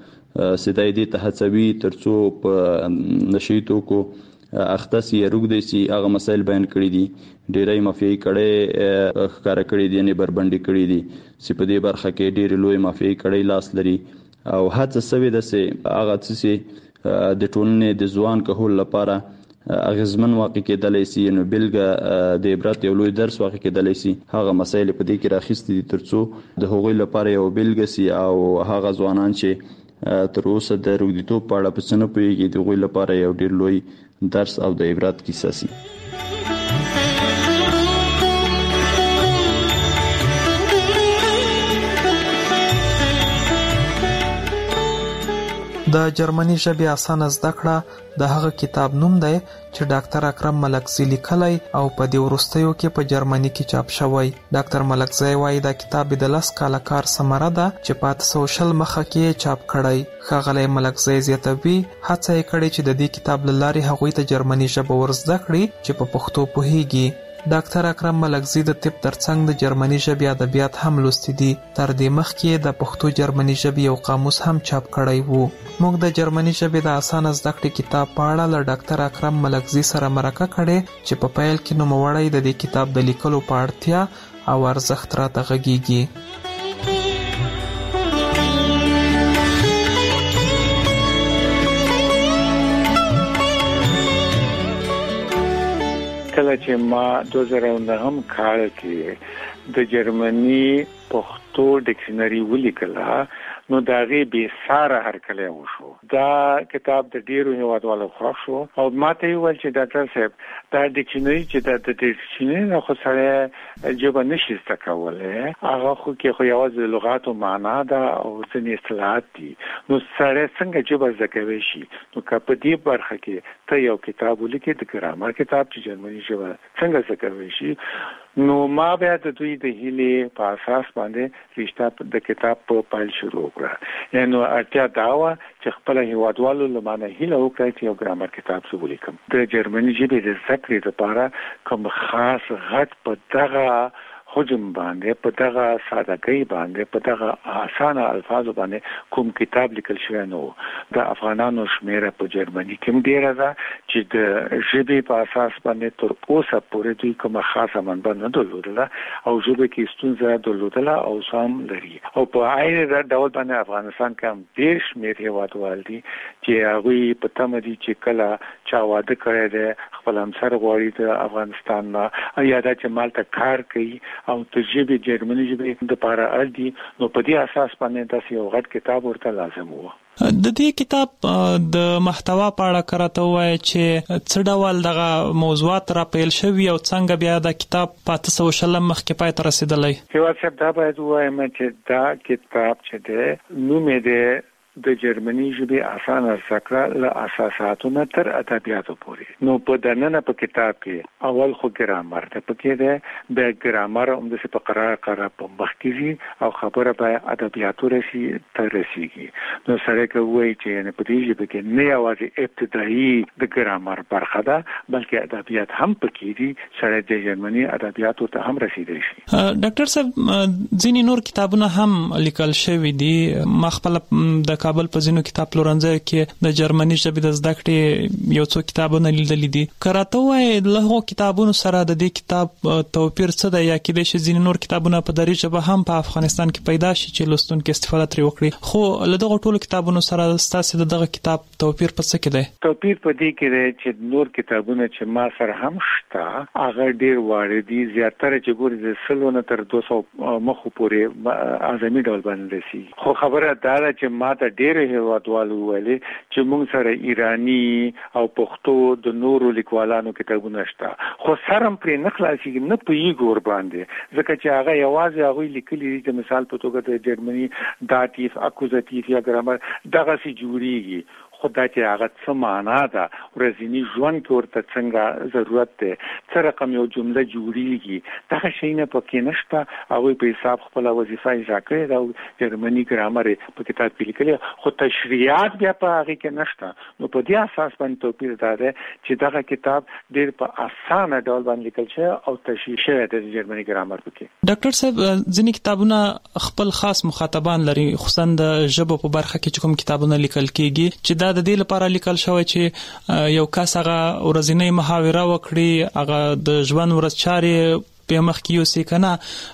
سدای دي ته هڅوي ترڅو په نشي توکو اختصي روګ دي هغه مسایل بیان کړی دي. ډیرای مافیای کړي ښکارا کړی دي نه بربندي کړی دي چې په دې برخه کې ډیر لوی مافیای کړي لاس لري او هڅه سوي ده چې هغه څه د ټولنې د ځوان کهول لپاره اغزمن واقع کېدلای شي نو بلګه د عبرت یو لوی درس واقع کېدلای شي. هغه مسایل په دې کې راخستې دي ترڅو د هغوی لپاره یو بلګه سي او هغه ځوانان چې تر اوسه د روغتیتوب په اړه پڅنه پويږي د غوي لپاره یو ډیر لوی درس او د عبرت کیسه سي. د جرمني ژبې اسانه زده کړه د هغه کتاب نوم دی چې ډاکټر اکرم ملکزی لیکلی او په دې وروستیو کې په جرمني کې چاپ شوی. ډاکټر ملکزی وايي دا کتاب د لاس کاله کار ثمره ده چې په سوشل مخه کې چاپ کړی. ښاغلی ملکزی زیاتوي هڅه یې کړې چې د دې کتاب له لارې هغوی ته جرمني ژبه ورزده کړي چې په پښتو پوهیږي. ډاکټر اکرم ملکزی د طب ترڅنګ د جرمني ژبې ادبیات هم لوستي دي. تر دې مخکې د پښتو جرمني ژبې یو قاموس هم چاپ کړی وو. موږ د جرمني ژبې د اسانه زده کړې کتاب په اړه له ډاکټر اکرم ملکزی سره مرکه کړې چې په پیل کې نوموړی د دې کتاب د لیکلو په اړتیا او ارزښت راته غږیږي. کله چې ما دوه زره نهم کال کې د جرمني پښتو ډکشنری ولیکله نو دا غي به ساره هرکله وشو. دا کتاب د ډیرو هیوادوالو خوښ شو او ماته ویل چې ډاکټر صاحب دا ډکشنری چې د ډکشنری نه خو سره جواب نشي تکوله هغه خو کې خو یوازې لغات او معنا دا او ځینې اصطلاحات دي نو سره څنګه جواب زکوي شي. نو کله په دې برخه کې ته یو کتاب ولیکې د ګرامر کتاب چې جرمني ژبه څنګه زکوي شي نو ما بیا د دوی د هیلې په اساس باندې رښتا د کتاب په پایل شروع کړه. یعنی اړتیا دا و چې خپل هیوادوالو لمانه هیله وکړي چې یو ګرامر کتاب څه ولیکم. د جرمني ژبې د زده کړې لپاره کوم خاص غټ په دغه حجم باندې په دغه سادهګۍ باندې په دغه اسانه الفاظو باندې کوم کتاب لیکل شوی نو د افغانانو شمیره په جرمني کې ډیره ده چې د ژبې په اساس باندې تر اوسه پورې دوی کومه خاصه منبع نه درلودله او ژبه کې ستونزه درلودله او سم لري او په عین ډول باندې افغانستان کې هم ډیر شمیر هیوادوال دي چې هغه په تمه دي چې کله چا واده کړی دی خپل همسر غواړي د افغانستان نه یا د چمال ته کار کوي او د ژبې جرمني ژبې د لپاره اړدي نو په دې اساس باندې تاسو یو غټ کتاب ورته لازم وو. د دې کتاب د محتوا په اړه کراته وای چې څه ډول دغه موضوعات را پیل شوی او څنګه بیا د کتاب پاتې سو شلم مخکې پای ته رسیدلی. یو څه دا باید وایم چې دا کتاب چې ده نو مې ده د جرمني ژبه اسانه ذکر له اساساتونو تر ادبیاتو پورې. نو په دننه په کتاب کې اول خو ګرامر ته پکې ده، د ګرامر هم د څه په قرار قرار په مخ کې او خبره به ادبیاتو راشي تر رسیږي. نو سره کوي چې په دې ژبه کې نه یوازې ابتدایي د ګرامر برخه ده بلکې ادبیات هم پکې دي، سره د جرمني ادبیاتو ته هم رسیدلی شي. ډاکټر صاحب ځینې نور کتابونه هم لیکل شوي دي. ما خپل د کابل په ځینو کتاب پلورنځیو کې د جرمني ژبې د زده کړې یو څو کتابونه لیدلي دي. کراته وای له هغو کتابونو سره د دې کتاب توپیر څه دی، یا کېدای شي ځینې نور کتابونه په دري ژبه هم په افغانستان کې پیدا شي چې لوستونکي استفاده ترې وکړي، خو له دغو ټولو کتابونو سره ستاسو د دغه کتاب توپیر په څه کې دی؟ توپیر په دې کې دی چې نور کتابونه چې ما سره هم شته هغه ډېر واړه دي، زیاتره چې ګوري د سلو نه تر دوه سوه مخو پورې اعظمي ډول باندې رسي. خو خبره دا ده چې ما ته ډېر هیوادوالو ویلي چې موږ سره ایرانی او پښتو د نورو لیکوالانو کتابونه شته، خو سره پرې نه خلاصيږي، نه پوهیږي ور باندې، ځکه چې هغه یوازې هغه لیکلي دي چې مثال په توګه د جرمني داتیف اکوزاتیف یا ګرامر دغه سي جوړیږي. خدای چې هغه څه معنا ده ورځنی ژوند کې ورته څنګه ضرورت ده، څه رقم یو جمله جوړیږي، دا شي نه پکې نشته. او په حساب خپل وظیفه اجرا کوي دا جرمني ګرامر په کتاب کې لیکلي، خو تشریحات بیا په هغه کې نشته. نو په دې اساس باندې توپیر دا ده چې دغه کتاب ډېر په اسانه ډول باندې لیکل شوی او تشریح شوی د جرمني ګرامر پکې. ډاکټر صاحب ځینې کتابونه خپل خاص مخاطبان لري، خصوصا د ژبو په برخه کې چې کوم کتابونه لیکل کېږي چې دا د دې لپاره لیکل شوی چې یو کس هغه ورځنی محاوره وکړي، هغه د ژوند ورځچارې په مخ کې یو سکنه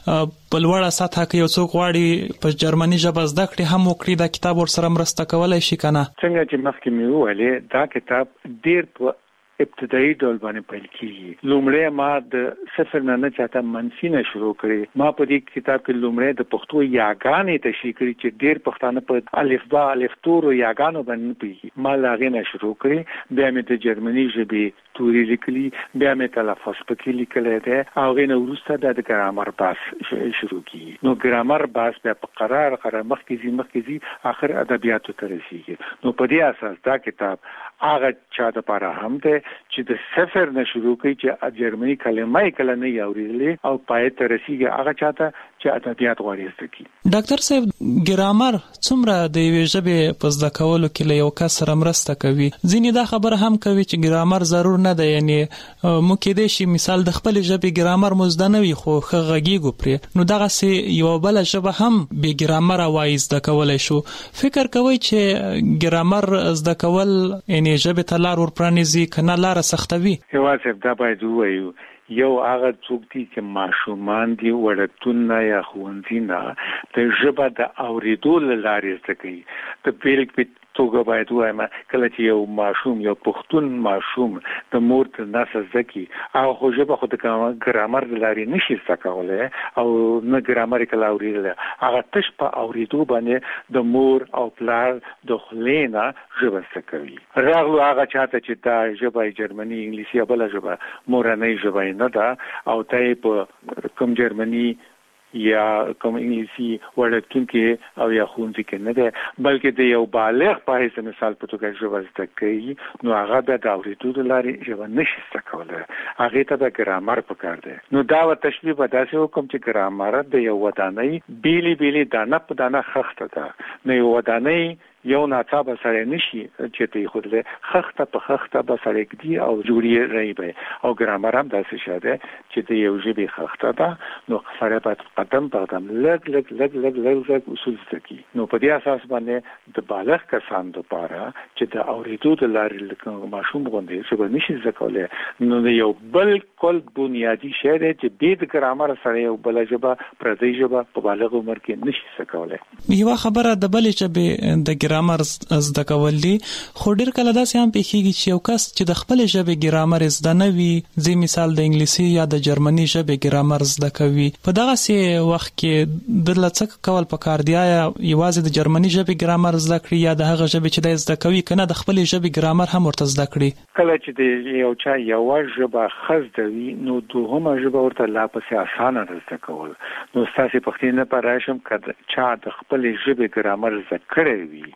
په لوړه سطح کې یو څوک غواړي په جرمني ژبه زده کړي هم وکړي، دا کتاب ورسره مرسته کولای شي کنه؟ څنګه چې مخکې مې وویل دا کتاب ډېر په ابتدایي ډول باندې پیل کیږي. لومړی ما د صفر نه نه چاته منفي نه شروع کړي. ما په دې کتاب کې لومړی د پښتو یاګانې تشریح کړي چې ډېر پښتانه په الفبا الفتور او یاګانو باندې پیږي. ما لاغې نه شروع کړي، بیا مې د جرمني ژبې توري لیکلي، بیا مې تلفظ پکې لیکلی دی، او هغې نه وروسته د ګرامر بحث شروع کیږي. نو ګرامر بحث بیا په قرار قرار مخکې ځي مخکې ځي آخر ادبیاتو ته رسیږي. نو په دې اساس دا کتاب هغه چا دپاره هم دی چې د صفر نه شروع کوي چې جرمني کلمه کله نه اورېدلې او پای ته رسیږي، هغه چاته چې ادبیات غواړي زده کړي. ډاکټر صاحب ګرامر څومره د یوې ژبې په زده کولو کې له یو کس سره مرسته کوي؟ ځینې دا خبره هم کوي چې ګرامر ضرور نه دی، یعنی مو کېدای شي مثال د خپل ژبې ګرامر مو زده نه وي خو ښه غږیږو پرې، نو دغسې یوه بله ژبه هم بې ګرامره وایي زده کولی شو. فکر کوئ چې ګرامر زده کول یعنی ژبې ته لار ورپرانیزي که نه لاره سختوي؟ هیواد صاحب دا باید ووایو، یو هغه څوک دي چې ماشومان دي وړکتون نه یا ښوونځي نه د ژبه د اورېدو له لارې زده کوي. د بیلګې په توګه باید ووایم کله چې یو ماشوم یو پښتون ماشوم د مور تر ناسه زده کړي، هغه خو ژبه خو د ګرامر د لارې نشي زده کولی او نه ګرامر یې کله اورېدلی، هغه تش په اورېدو باندې د مور او پلار د خولې نه ژبه زده کوي. راغلو هغه چاته چې دا ژبه جرمني انګلیسي یا بله ژبه مورنۍ ژبه نه ده او ته یې په کوم جرمني یا کوم انګلیسي وړکتون کې او یا ښوونځي کې نه دی بلکې د یو بالغ په حیث مثال په توګه ژبه زده کوي، نو هغه بیا د اورېدو د لارې ژبه نشي زده کولی، هغې ته به ګرامر پکار دی. نو دا به تشبیه به داسې وکړم چې ګرامر د یو ودانۍ بیلې بیلې دانه په دانه خښته ده. نو یو ودانۍ یو ناڅاپه سړی نشي چې ته یې ښودلی، خښته په خښته به سړی ږدي او جوړې رهی به. او ګرامر هم داسې شی دی چې د یو ژبې خښته ده، نو سړی باید قدم په قدم لږ لږ لږ لږ لږ لږ اصول زده کړي. نو په دې اساس باندې د بالغ کسانو دپاره چې د اورېدو د لارې لکه ماشوم غوندې ژبه نشي زده کولی، نو د یو بالکل بنیادي شی دی چې بې د ګرامر سره یو بله ژبه پردۍ ژبه په بالغ عمر کې نشي زده کولی. یوه خبره د بلې ژبې د ګرامر زده کول دي، خو ډېر کله داسې هم پیښیږي چې یو کس چې د خپلې ژبې ګرامر زده نه وي، ځي مثال د انګلیسي یا د جرمني ژبې ګرامر زده کوي، په دغسې وخت کې د له څه کول پکار دی؟ آیا یوازې د جرمني ژبې ګرامر زده کړي یا د هغه ژبې چې دی زده کوي که نه د خپلې ژبې ګرامر هم ورته زده کړي؟ کله چې د یو چا یوه ژبه ښه زده وي نو دوهمه ژبه ورته لا پسې اسانه ده زده کول. نو ستاسې پوښتنې لپاره راشم که چا د خپلې ژبې ګرامر زده کړی وي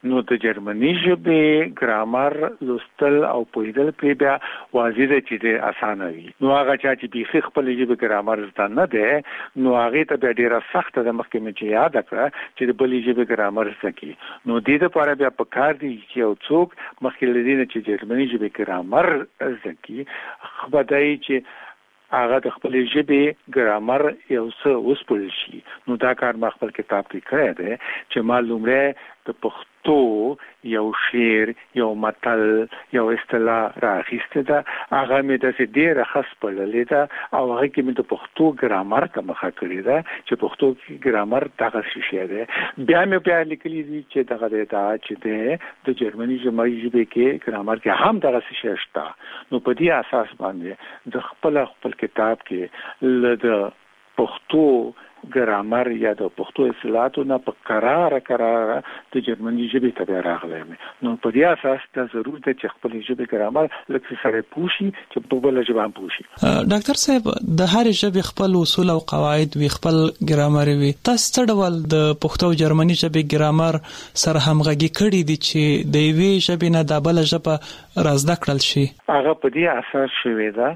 نو د جرمني ژبې ګرامر لوستل او پوهیدل پرې بیا واضح دي چې د اسانه وي. نو هغه چې به خپل ژبې ګرامر زده نه ده نو هغه ته بیا ډیره سخت ده مخکې مې چې یاد کړه چې د بلې ژبې ګرامر زده کی. نو د دې لپاره بیا په کار دی چې یو څوک مخکې لدی چې جرمني ژبې ګرامر زده کی خبردای چې هغه د خپل ژبې ګرامر یو څه وسپل شي. نو دا کار ما خپل کتاب کې کړی دی چې معلومه د پښتو یو شعر یو متل یو اصطلاح راغسته ده هغه مې د ډیره خاص په لیدا او هغه کې مې د پښتو ګرامر ته مخه کړی ده چې پښتو کې ګرامر دغه شی دی. بیا مې بیا لیکلي دي چې دغه دا چې د جرمني ژبې کې ګرامر کې هم دغه شی شته. نو په دې اساس باندې د خپل خپل کتاب کې د پښتو ګرامر یا د پښتو اصطلاحاتو نه په قرار قرار د جرمني ژبې ته راغلی. نو په دې اساس د ضرورت چې خپل ژبې ګرامر لکه سره پوښي چې په بل ژبه هم پوښي. ډاکټر صاحب د هر ژبې خپل اصول او قواعد وي خپل ګرامر وي. تاسو څه ډول د پښتو او جرمني ژبې ګرامر سره همغږي کړی دي چې د یوې ژبې نه د بل ژبه رازده کړل شي؟ هغه په دې اساس شوی ده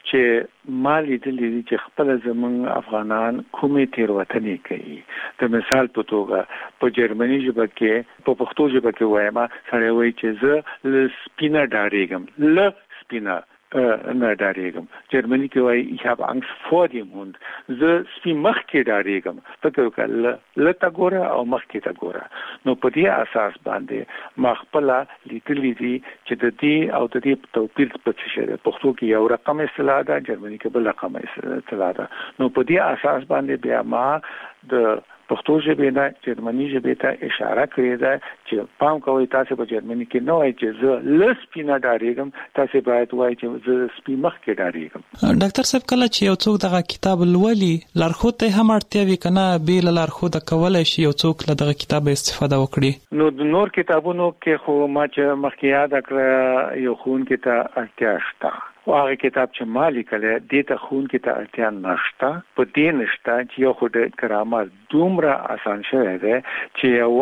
چې مالی دلی چې خپل زمون افغانان کومې تیروتنې کوي. د مثال په توګه په جرمني ژبه کې په پښتو ژبه کې وایم سره وایي چې زه ل سپینا ډاریږم ل سپینا نه ډاریږم. جرمني کې وایي ich habe Angst vor dem Hund زه سپی مخ کې ډاریږم. فکر وکړه ل تا ګوره او مخ کې تا ګوره. نو په دې اساس باندې ما خپل لیکلي دي چې د دې او د دې توپیر په څه شي ده. پښتو کې یو رقم اصطلاح ده جرمني کې بل رقم اصطلاح ده. نو په دې اساس باندې بیا ما د پښتو ژبې نه جرمني ژبې ته اشاره کړې ده چې پام کوئ تاسو په جرمني کې نه وایي چې زه لس پینا ډاریږم تاسو باید وایي چې زه سپی مخ کې ډاریږم. ډاکټر صاحب کله چې یو څوک دغه کتاب لولي لارښود ته هم اړتیا وي کنه بیل لارښود کولای شي یو څوک له دغه کتاب استفاده وکړي؟ نو د نور کتابونو کې خو ما چې مخکې یاد کړ یو خون کې ته اړتیا شته او هغه کتاب چې ما لیکل دي ته خون کې ته اړتیا نشته. په دې نشته چې یو خو د ګرامر دومره آسان شوی دی چې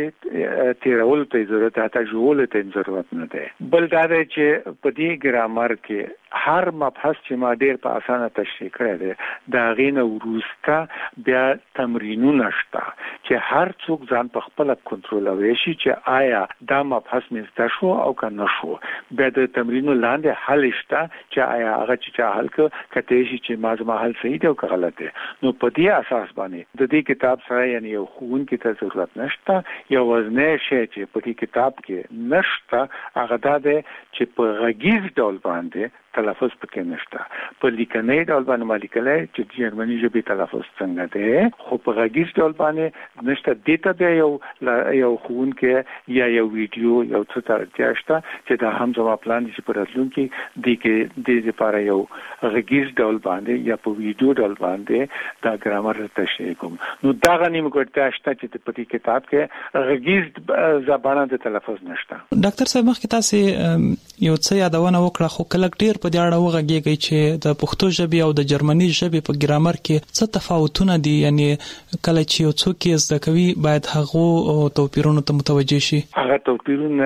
واځي تیرول ته ضرورت ته جوړول ته ضرورت نه دی. بل دا دی چې په دې ګرامر کې هر مبحث چې ما ډیر په اسانه تشریح کړی دی دا غینه ورسته بیا تمرینونه شته چې هر څوک ځان په خپل کنټرولوي شي چې آیا دا مبحث مې زده شو او کنه شو. بیا د تمرینو لاندې حل شته چې آیا هغه چې حل کته شي چې ما زما حل صحیح دی او غلط دی. نو په دې اساس باندې د دې کتاب سره یعنی یو خون کې ته ضرورت نشته. یو وزنه شی چې په دې کتاب کې نشته هغه دا دی چې په غږیز ډول باندې تلفظ پکې نشته. په لیکنې ډول باندې مالیکله چې جرمني ژبې تلفظ څنګه دی خو په غږیز ډول باندې نشته. دته به یو یو خون کې یا یو ویډیو یو څه ترتیا شته چې دا هم زما پلان دي چې په راتلونکي د کې د لپاره یو غږیز ډول باندې یا په ویډیو ډول باندې دا ګرامر تشریح کوم. نو دا غنیم کوټه شته چې په دې کتاب کې غږیز زبانه د تلفظ نشته. ډاکټر صاحب مخکې تاسو یو څه یادونه وکړه خو کله ډیر په دې اړه وغږیږي چې د پښتو ژبې او د جرمني ژبې په ګرامر کې څه تفاوتونه دي. یعنی کله چې یو څوک یې زده کوي باید هغه توپیرونو ته متوجه شي. هغه توپیرونه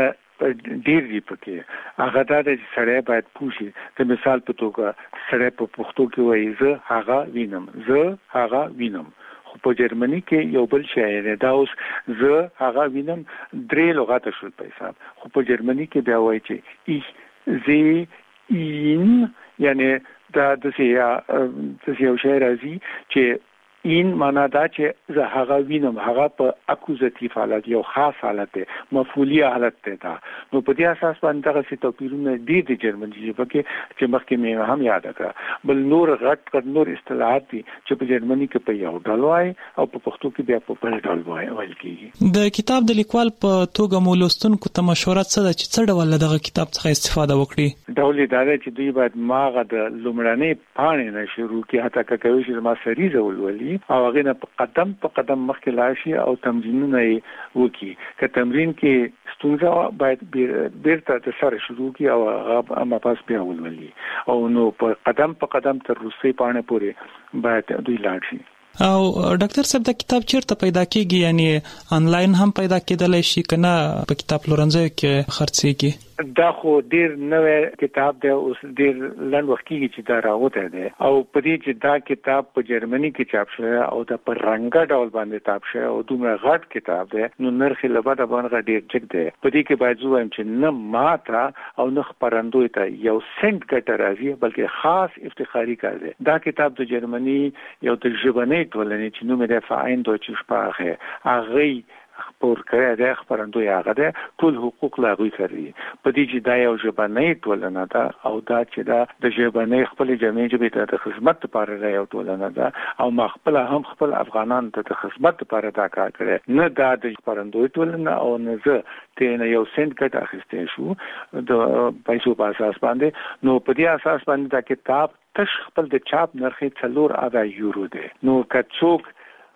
ډیر دي پکې. هغه دا چې سړی باید پوښي. د مثال په توګه سړی په پښتو کې وایي زه هغه وینم زه هغه وینم. په جرمني کې یو بل شی دی دا اوس زه هغه وینم درې لغات شول په حساب. خو په جرمني کې بیا وایي چې ich sehe ihn یعنی دا د سیا د سیا شی راځي چې این معنا دا چې زه هغه وینم هغه په اکوزاتیو حالت یو خاص حالت دی مفعولیه حالت دی. دا نو په دې اساس باندې هغه څه توپیرونه دي د جرمني ژبه کې چې مخکې مې هم یاد کړ. بل نور غټ کړ نور اصطلاحات دي چې په جرمني کې په یو ډول وای او په پښتو کې بیا په بل ډول وای ویل کیږي. د کتاب د لیکوال په توګه مولستونکو ته مشوره څه ده چې څه ډول دغه کتاب څخه استفاده وکړي؟ ډول دا دی چې دوی باید ماغه د لومړنۍ پاڼې نه شروع کړي حتی که کوي چې ما سریزه ولولي او هغه نه په قدم په قدم مخکې لاړ شي او تمرینونه وکړي. که تمرین کې ستونزه باید بیرته د سره شروع کړي او هغه اما پاس بیا ولولي او نو په قدم په قدم تر روسي پاڼې پورې باید دوی لاړ شي. او ډاکټر صاحب دا کتاب چیرته پیدا کیږي؟ یعنی انلاین هم پیدا کېدلی شي کنه په کتاب پلورنځي کې خرڅيږي؟ دا خو ډیر نوې کتاب دی، اوس ډیر لږ وخت کېږي چې دا راوته دی او په دې چې دا کتاب په جرمني کې چاپ شوی او دا په رنګه ډول باندې چاپ شوی او دومره غټ کتاب دی نو نرخ لبا د باندې ډیر چک دی. په دې کې باید زه وایم چې نه ماته او نه خبرندوی ته یو سنت ګټه راځي، بلکې خاص افتخاري کار دی. دا کتاب د جرمني یو د ژبنۍ ټولنې چې نوم یې فاین دویچ شپاخه هغه خبر کړی دی، خبرندوی هغه دی، ټول حقوق لاغوي کوي. په دې چې دا یو ژبنۍ ټولنه ده او دا چې دا د ژبنۍ خپل جمعي ژبې ته خدمت لپاره دی یو ټولنه ده او ما خپل هم خپل افغانان ته د خدمت لپاره دا کار کړی، نه دا د خبرندوی ټولنه او نه زه ته یو سنت کټ اخیستې شو د پیسو په اساس باندې. نو په دې اساس باندې دا کتاب تش خپل د چاپ نرخ څلور اویا یورو دی. نو که څوک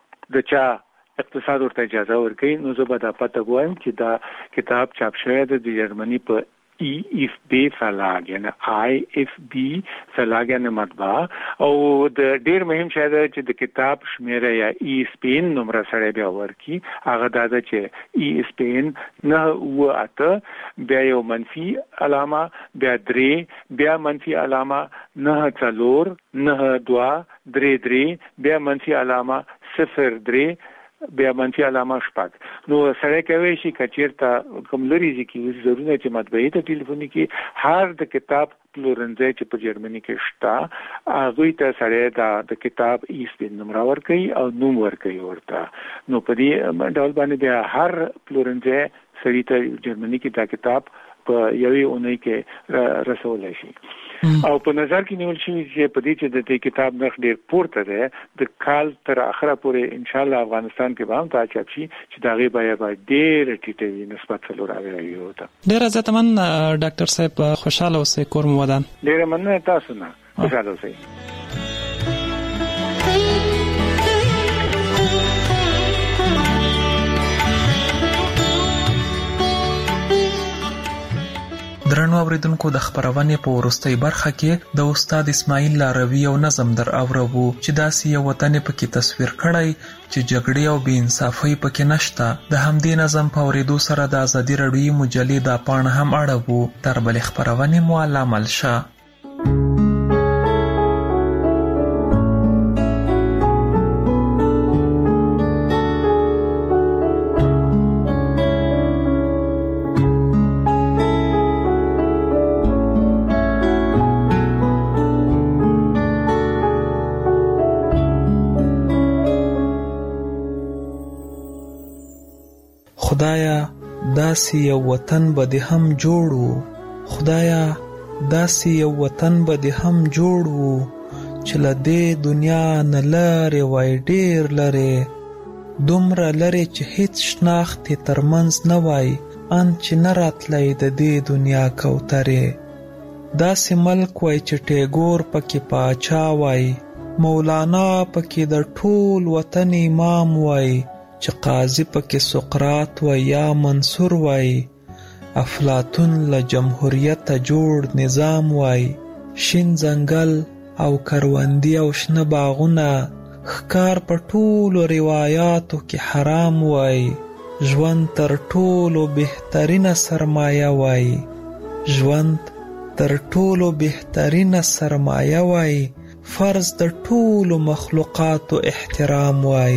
د چا اقتصاد ورته اجازه ورکړي نو زه به دا پته وایم چې دا کتاب چاپ شوی دی د جرمني په ای اف بی فلاګ یعنی آی اف بی فلاګ یعنی مطبعه او د ډیر مهم شی دی چې د کتاب شمیره یا ای سپین نمبر سره بیا ورکی. هغه دا ده چې ای سپین نه و اته بیا یو منفي علامه بیا درې بیا منفي علامه نه څلور نه دوا درې درې بیا منفي علامه صفر درې بیا منفي علامه شپږ. نو سره کوي شي کچیرته کوم لري چې ضروري چې مطبعې ته ټلیفون کې هر د کتاب پلورنځي چې په جرمني کې شته هغه ته سره دا د کتاب ایس پین نمبر ورکړي او نوم ورکړي ورته. نو په دې ډول باندې بیا هر پلورنځي سړي ته جرمني کې دا کتاب په یوې اونۍ کې رسول شي. او په نظر کې نیول شي چې په دې چې د دې کتاب نرخ ډیر پورته دی د کال تر اخره پورې ان شاء الله افغانستان کې به هم تا چاپ شي چې دا غي بیا به ډیر ټیټه وي نسبت څلور اویا یورو ته. ډیر زیات من ډاکټر صاحب خوشاله اوسئ، کور مو ودان. ډیر مننه تاسو نه خوشاله اوسئ. درنو اوریدونکو د خبرونې په ورستۍ برخه کې د استاد اسماعیل لاروی او نظم در اورو چې داسې یو وطن پکې تصویر کړی چې جګړې او بې انصافۍ پکې نشته. د همدې نظم په اوریدو سره د ازادي راډیوي مجلې دا پاڼه هم اړه تر بلې خبرونې مو علامل شه. خدایا داسې یو وطن به دې هم جوړو، خدایا داسې یو وطن به دې هم جوړو چې له دې دنیا نه لرې وای ډیر لرې، دومره لرې چې هیڅ شناخت یې ترمنځ نه وای ان چې نه راتلی د دې دنیا کوترې. داسې ملک وای چې ټیګور پکې پاچا وای، مولانا پکې د ټول وطن امام وای، چې قاضي پکې سقراط وای یا منصور وای، افلاطون له جمهوریت جوړ نظام وای، شین ځنګل او کروندې او شنه باغونه ښکار په ټولو روایاتو کې حرام وای، ژوند تر ټولو بهترینه سرمایه وای، ژوند تر ټولو بهترینه سرمایه وای، فرض د ټولو مخلوقاتو احترام وای.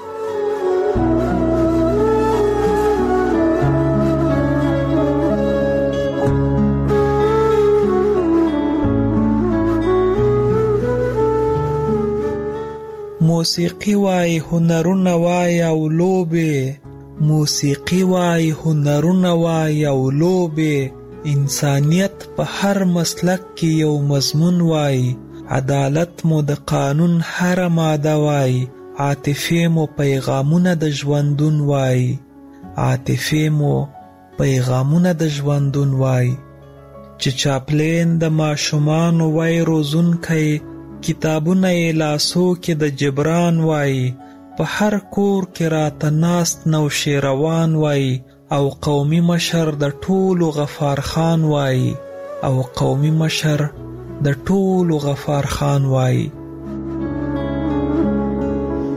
موسیقي وای هنرونه وای او لوبې، موسیقي وای هنرونه وای او لوبې، انسانیت په هر مسلک کې یو مضمون وای، عدالت مو د قانون هر ماده وای، عاطفې مو پیغامونه د ژوندون وای، عاطفې مو پیغامونه د ژوندون وای، چې چاپلین د ماشومان وای روزونکی، کتابونه یې لاسو کې د جبران وای، په هر کور کې راته ناست نو شیروان وای، او قومي مشر د ټولو غفار خان وای، او قومي مشر د ټولو غفار خان وای.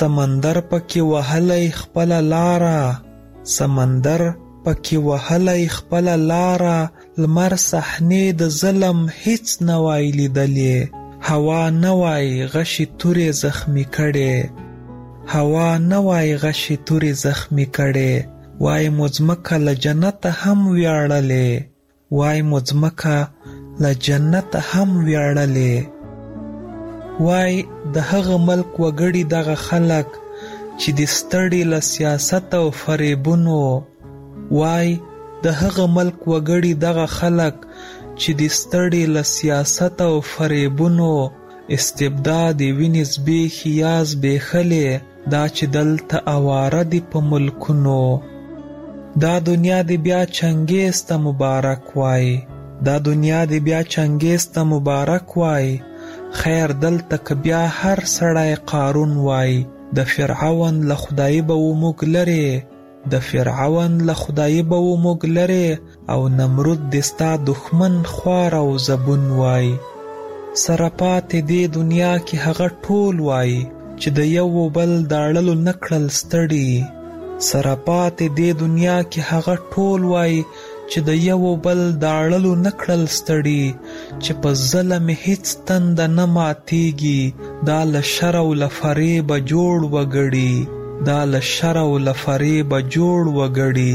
سمندر پکې وهلی خپل لاره، سمندر پکې وهلی خپل لاره، لمر صحنې د ظلم هیڅ نه وای لیدلې، هوا نه وای غشي تورې زخمی کړي، هوا نه وای غشي تورې زخمی کړي، وای مځمکه له جنت هم ویاړلې، وای مځمکه له جنت هم ویاړلې، وای د هغه ملک وګړي دغه خلک چې د ستړي له سیاست او فریبونو، وای د هغه ملک وګړي دغه خلک چې د ستړي له سیاست او فریبونو، استبداد وینې زبېښي یا زبېښلې، دا چې دلته اواره دي په ملکونو، دا دنیا دی بیا چنګیز ته مبارک وای، دا دنیا دی بیا چنګیز ته مبارک وای، خیر دلته که بیا هر سړی قارون وای، د فرعون له خدای به و موږ لرې، د فرعون له خدای به و موږ لرې، او نمرود د ستا دښمن خوار او زبون وای، سره پاتې دې دنیا کې هغه ټول وای چې د یو بل د اړلو نه کړل ستړي، سره پاتې دې دنیا کې هغه ټول وای چې د یو بل د اړلو نه کړل ستړي، چې په ظلم هیڅ تنده نه ماتیږي، دا له شر او له فریبه جوړ وګړي، دا له شر او له فریبه جوړ وګړي.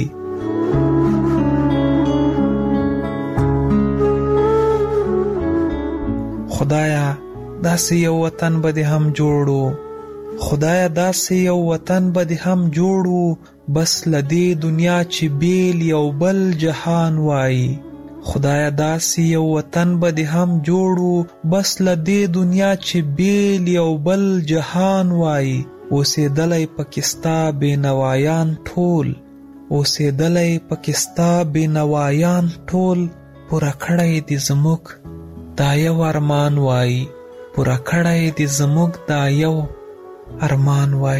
خدایا داسې یو وطن به دې هم جوړو، خدایا داسې یو وطن به دې هم جوړو، بس له دې دنیا چې بیل یو بل جهان وای، خدایا داسې یو وطن به دې هم جوړو، بس له دې دنیا چې بیل یو بل جهان وای، اوسېدلی پکې ستا بېنوایان ټول، اوسېدلی پکې ستا بېنوایان ټول، پوره کړی دې زموږ دا یو ارمان وای، پوره کړی دې زموږ دا یو ارمان وای.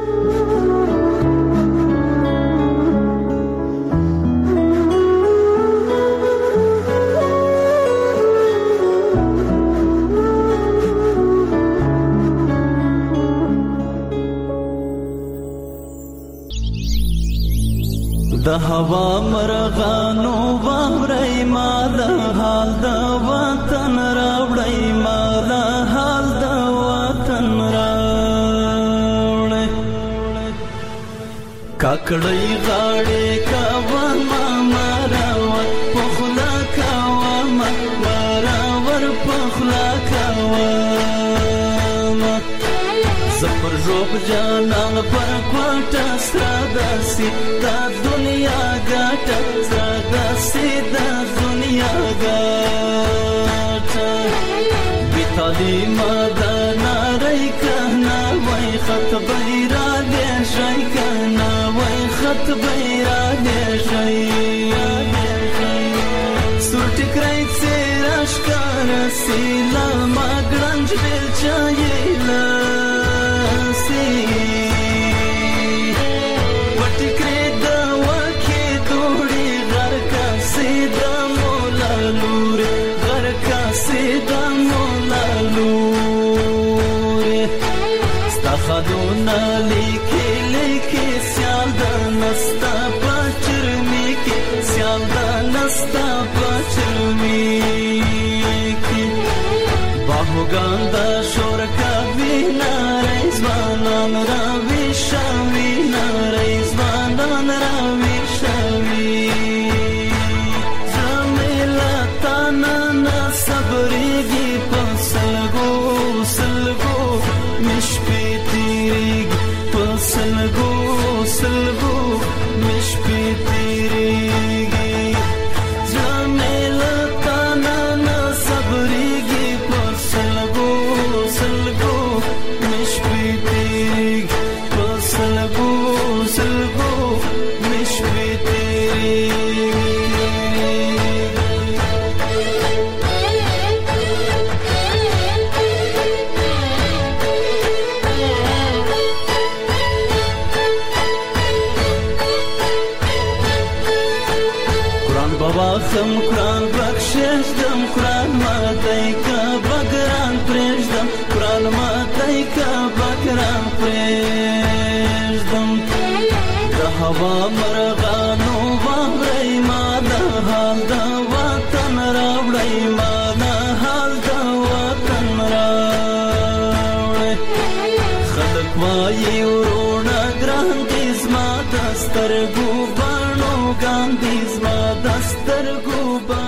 د هوا مرغانو واوري ما د حال د وطن راوړی، ما د حال د وطن راوړی، کاکړی غاړې کاوه ما مراور پخلا کاوه ما مراور پخلا کاوه زپر روب جانان پر کوټه ساداسي دا دنیا ګټه ساداسي دا دنیا ګټه بیتالي ماده ناري کنا وای خط بیرا دې شي کنا وای خط بیرا دې شي سوټ کرای سراش کار سیلا ماګرنج دل چایلا خدونا لیکی لیکی سیال دا نستا پاچرمی کی سیال دا نستا پاچرمی کی باہوگان دا شورکا وینا ریزوانان راوی شاوی نا ریزوانان راوی شاوی زمیلا تانا نا صبریگی پسلگو سلگو مشپی سلگو سلگو مش پی تیریگی جامیلا تانا نا صبریگی پر سلگو سلگو مش پی تیریگی پر سلگو سلگو مش پی تیریگی خم قرآن بخششدم قرآن ماتای کا بگران پریشدم قرآن ماتای کا بگران پریشدم هوا مرغانو وړي ما د حال د وطن راوړي ما د حال د وطن راوړي خلک وایي ورونه ګران دي زما د سترګو بڼو ګاندي زما د سترګو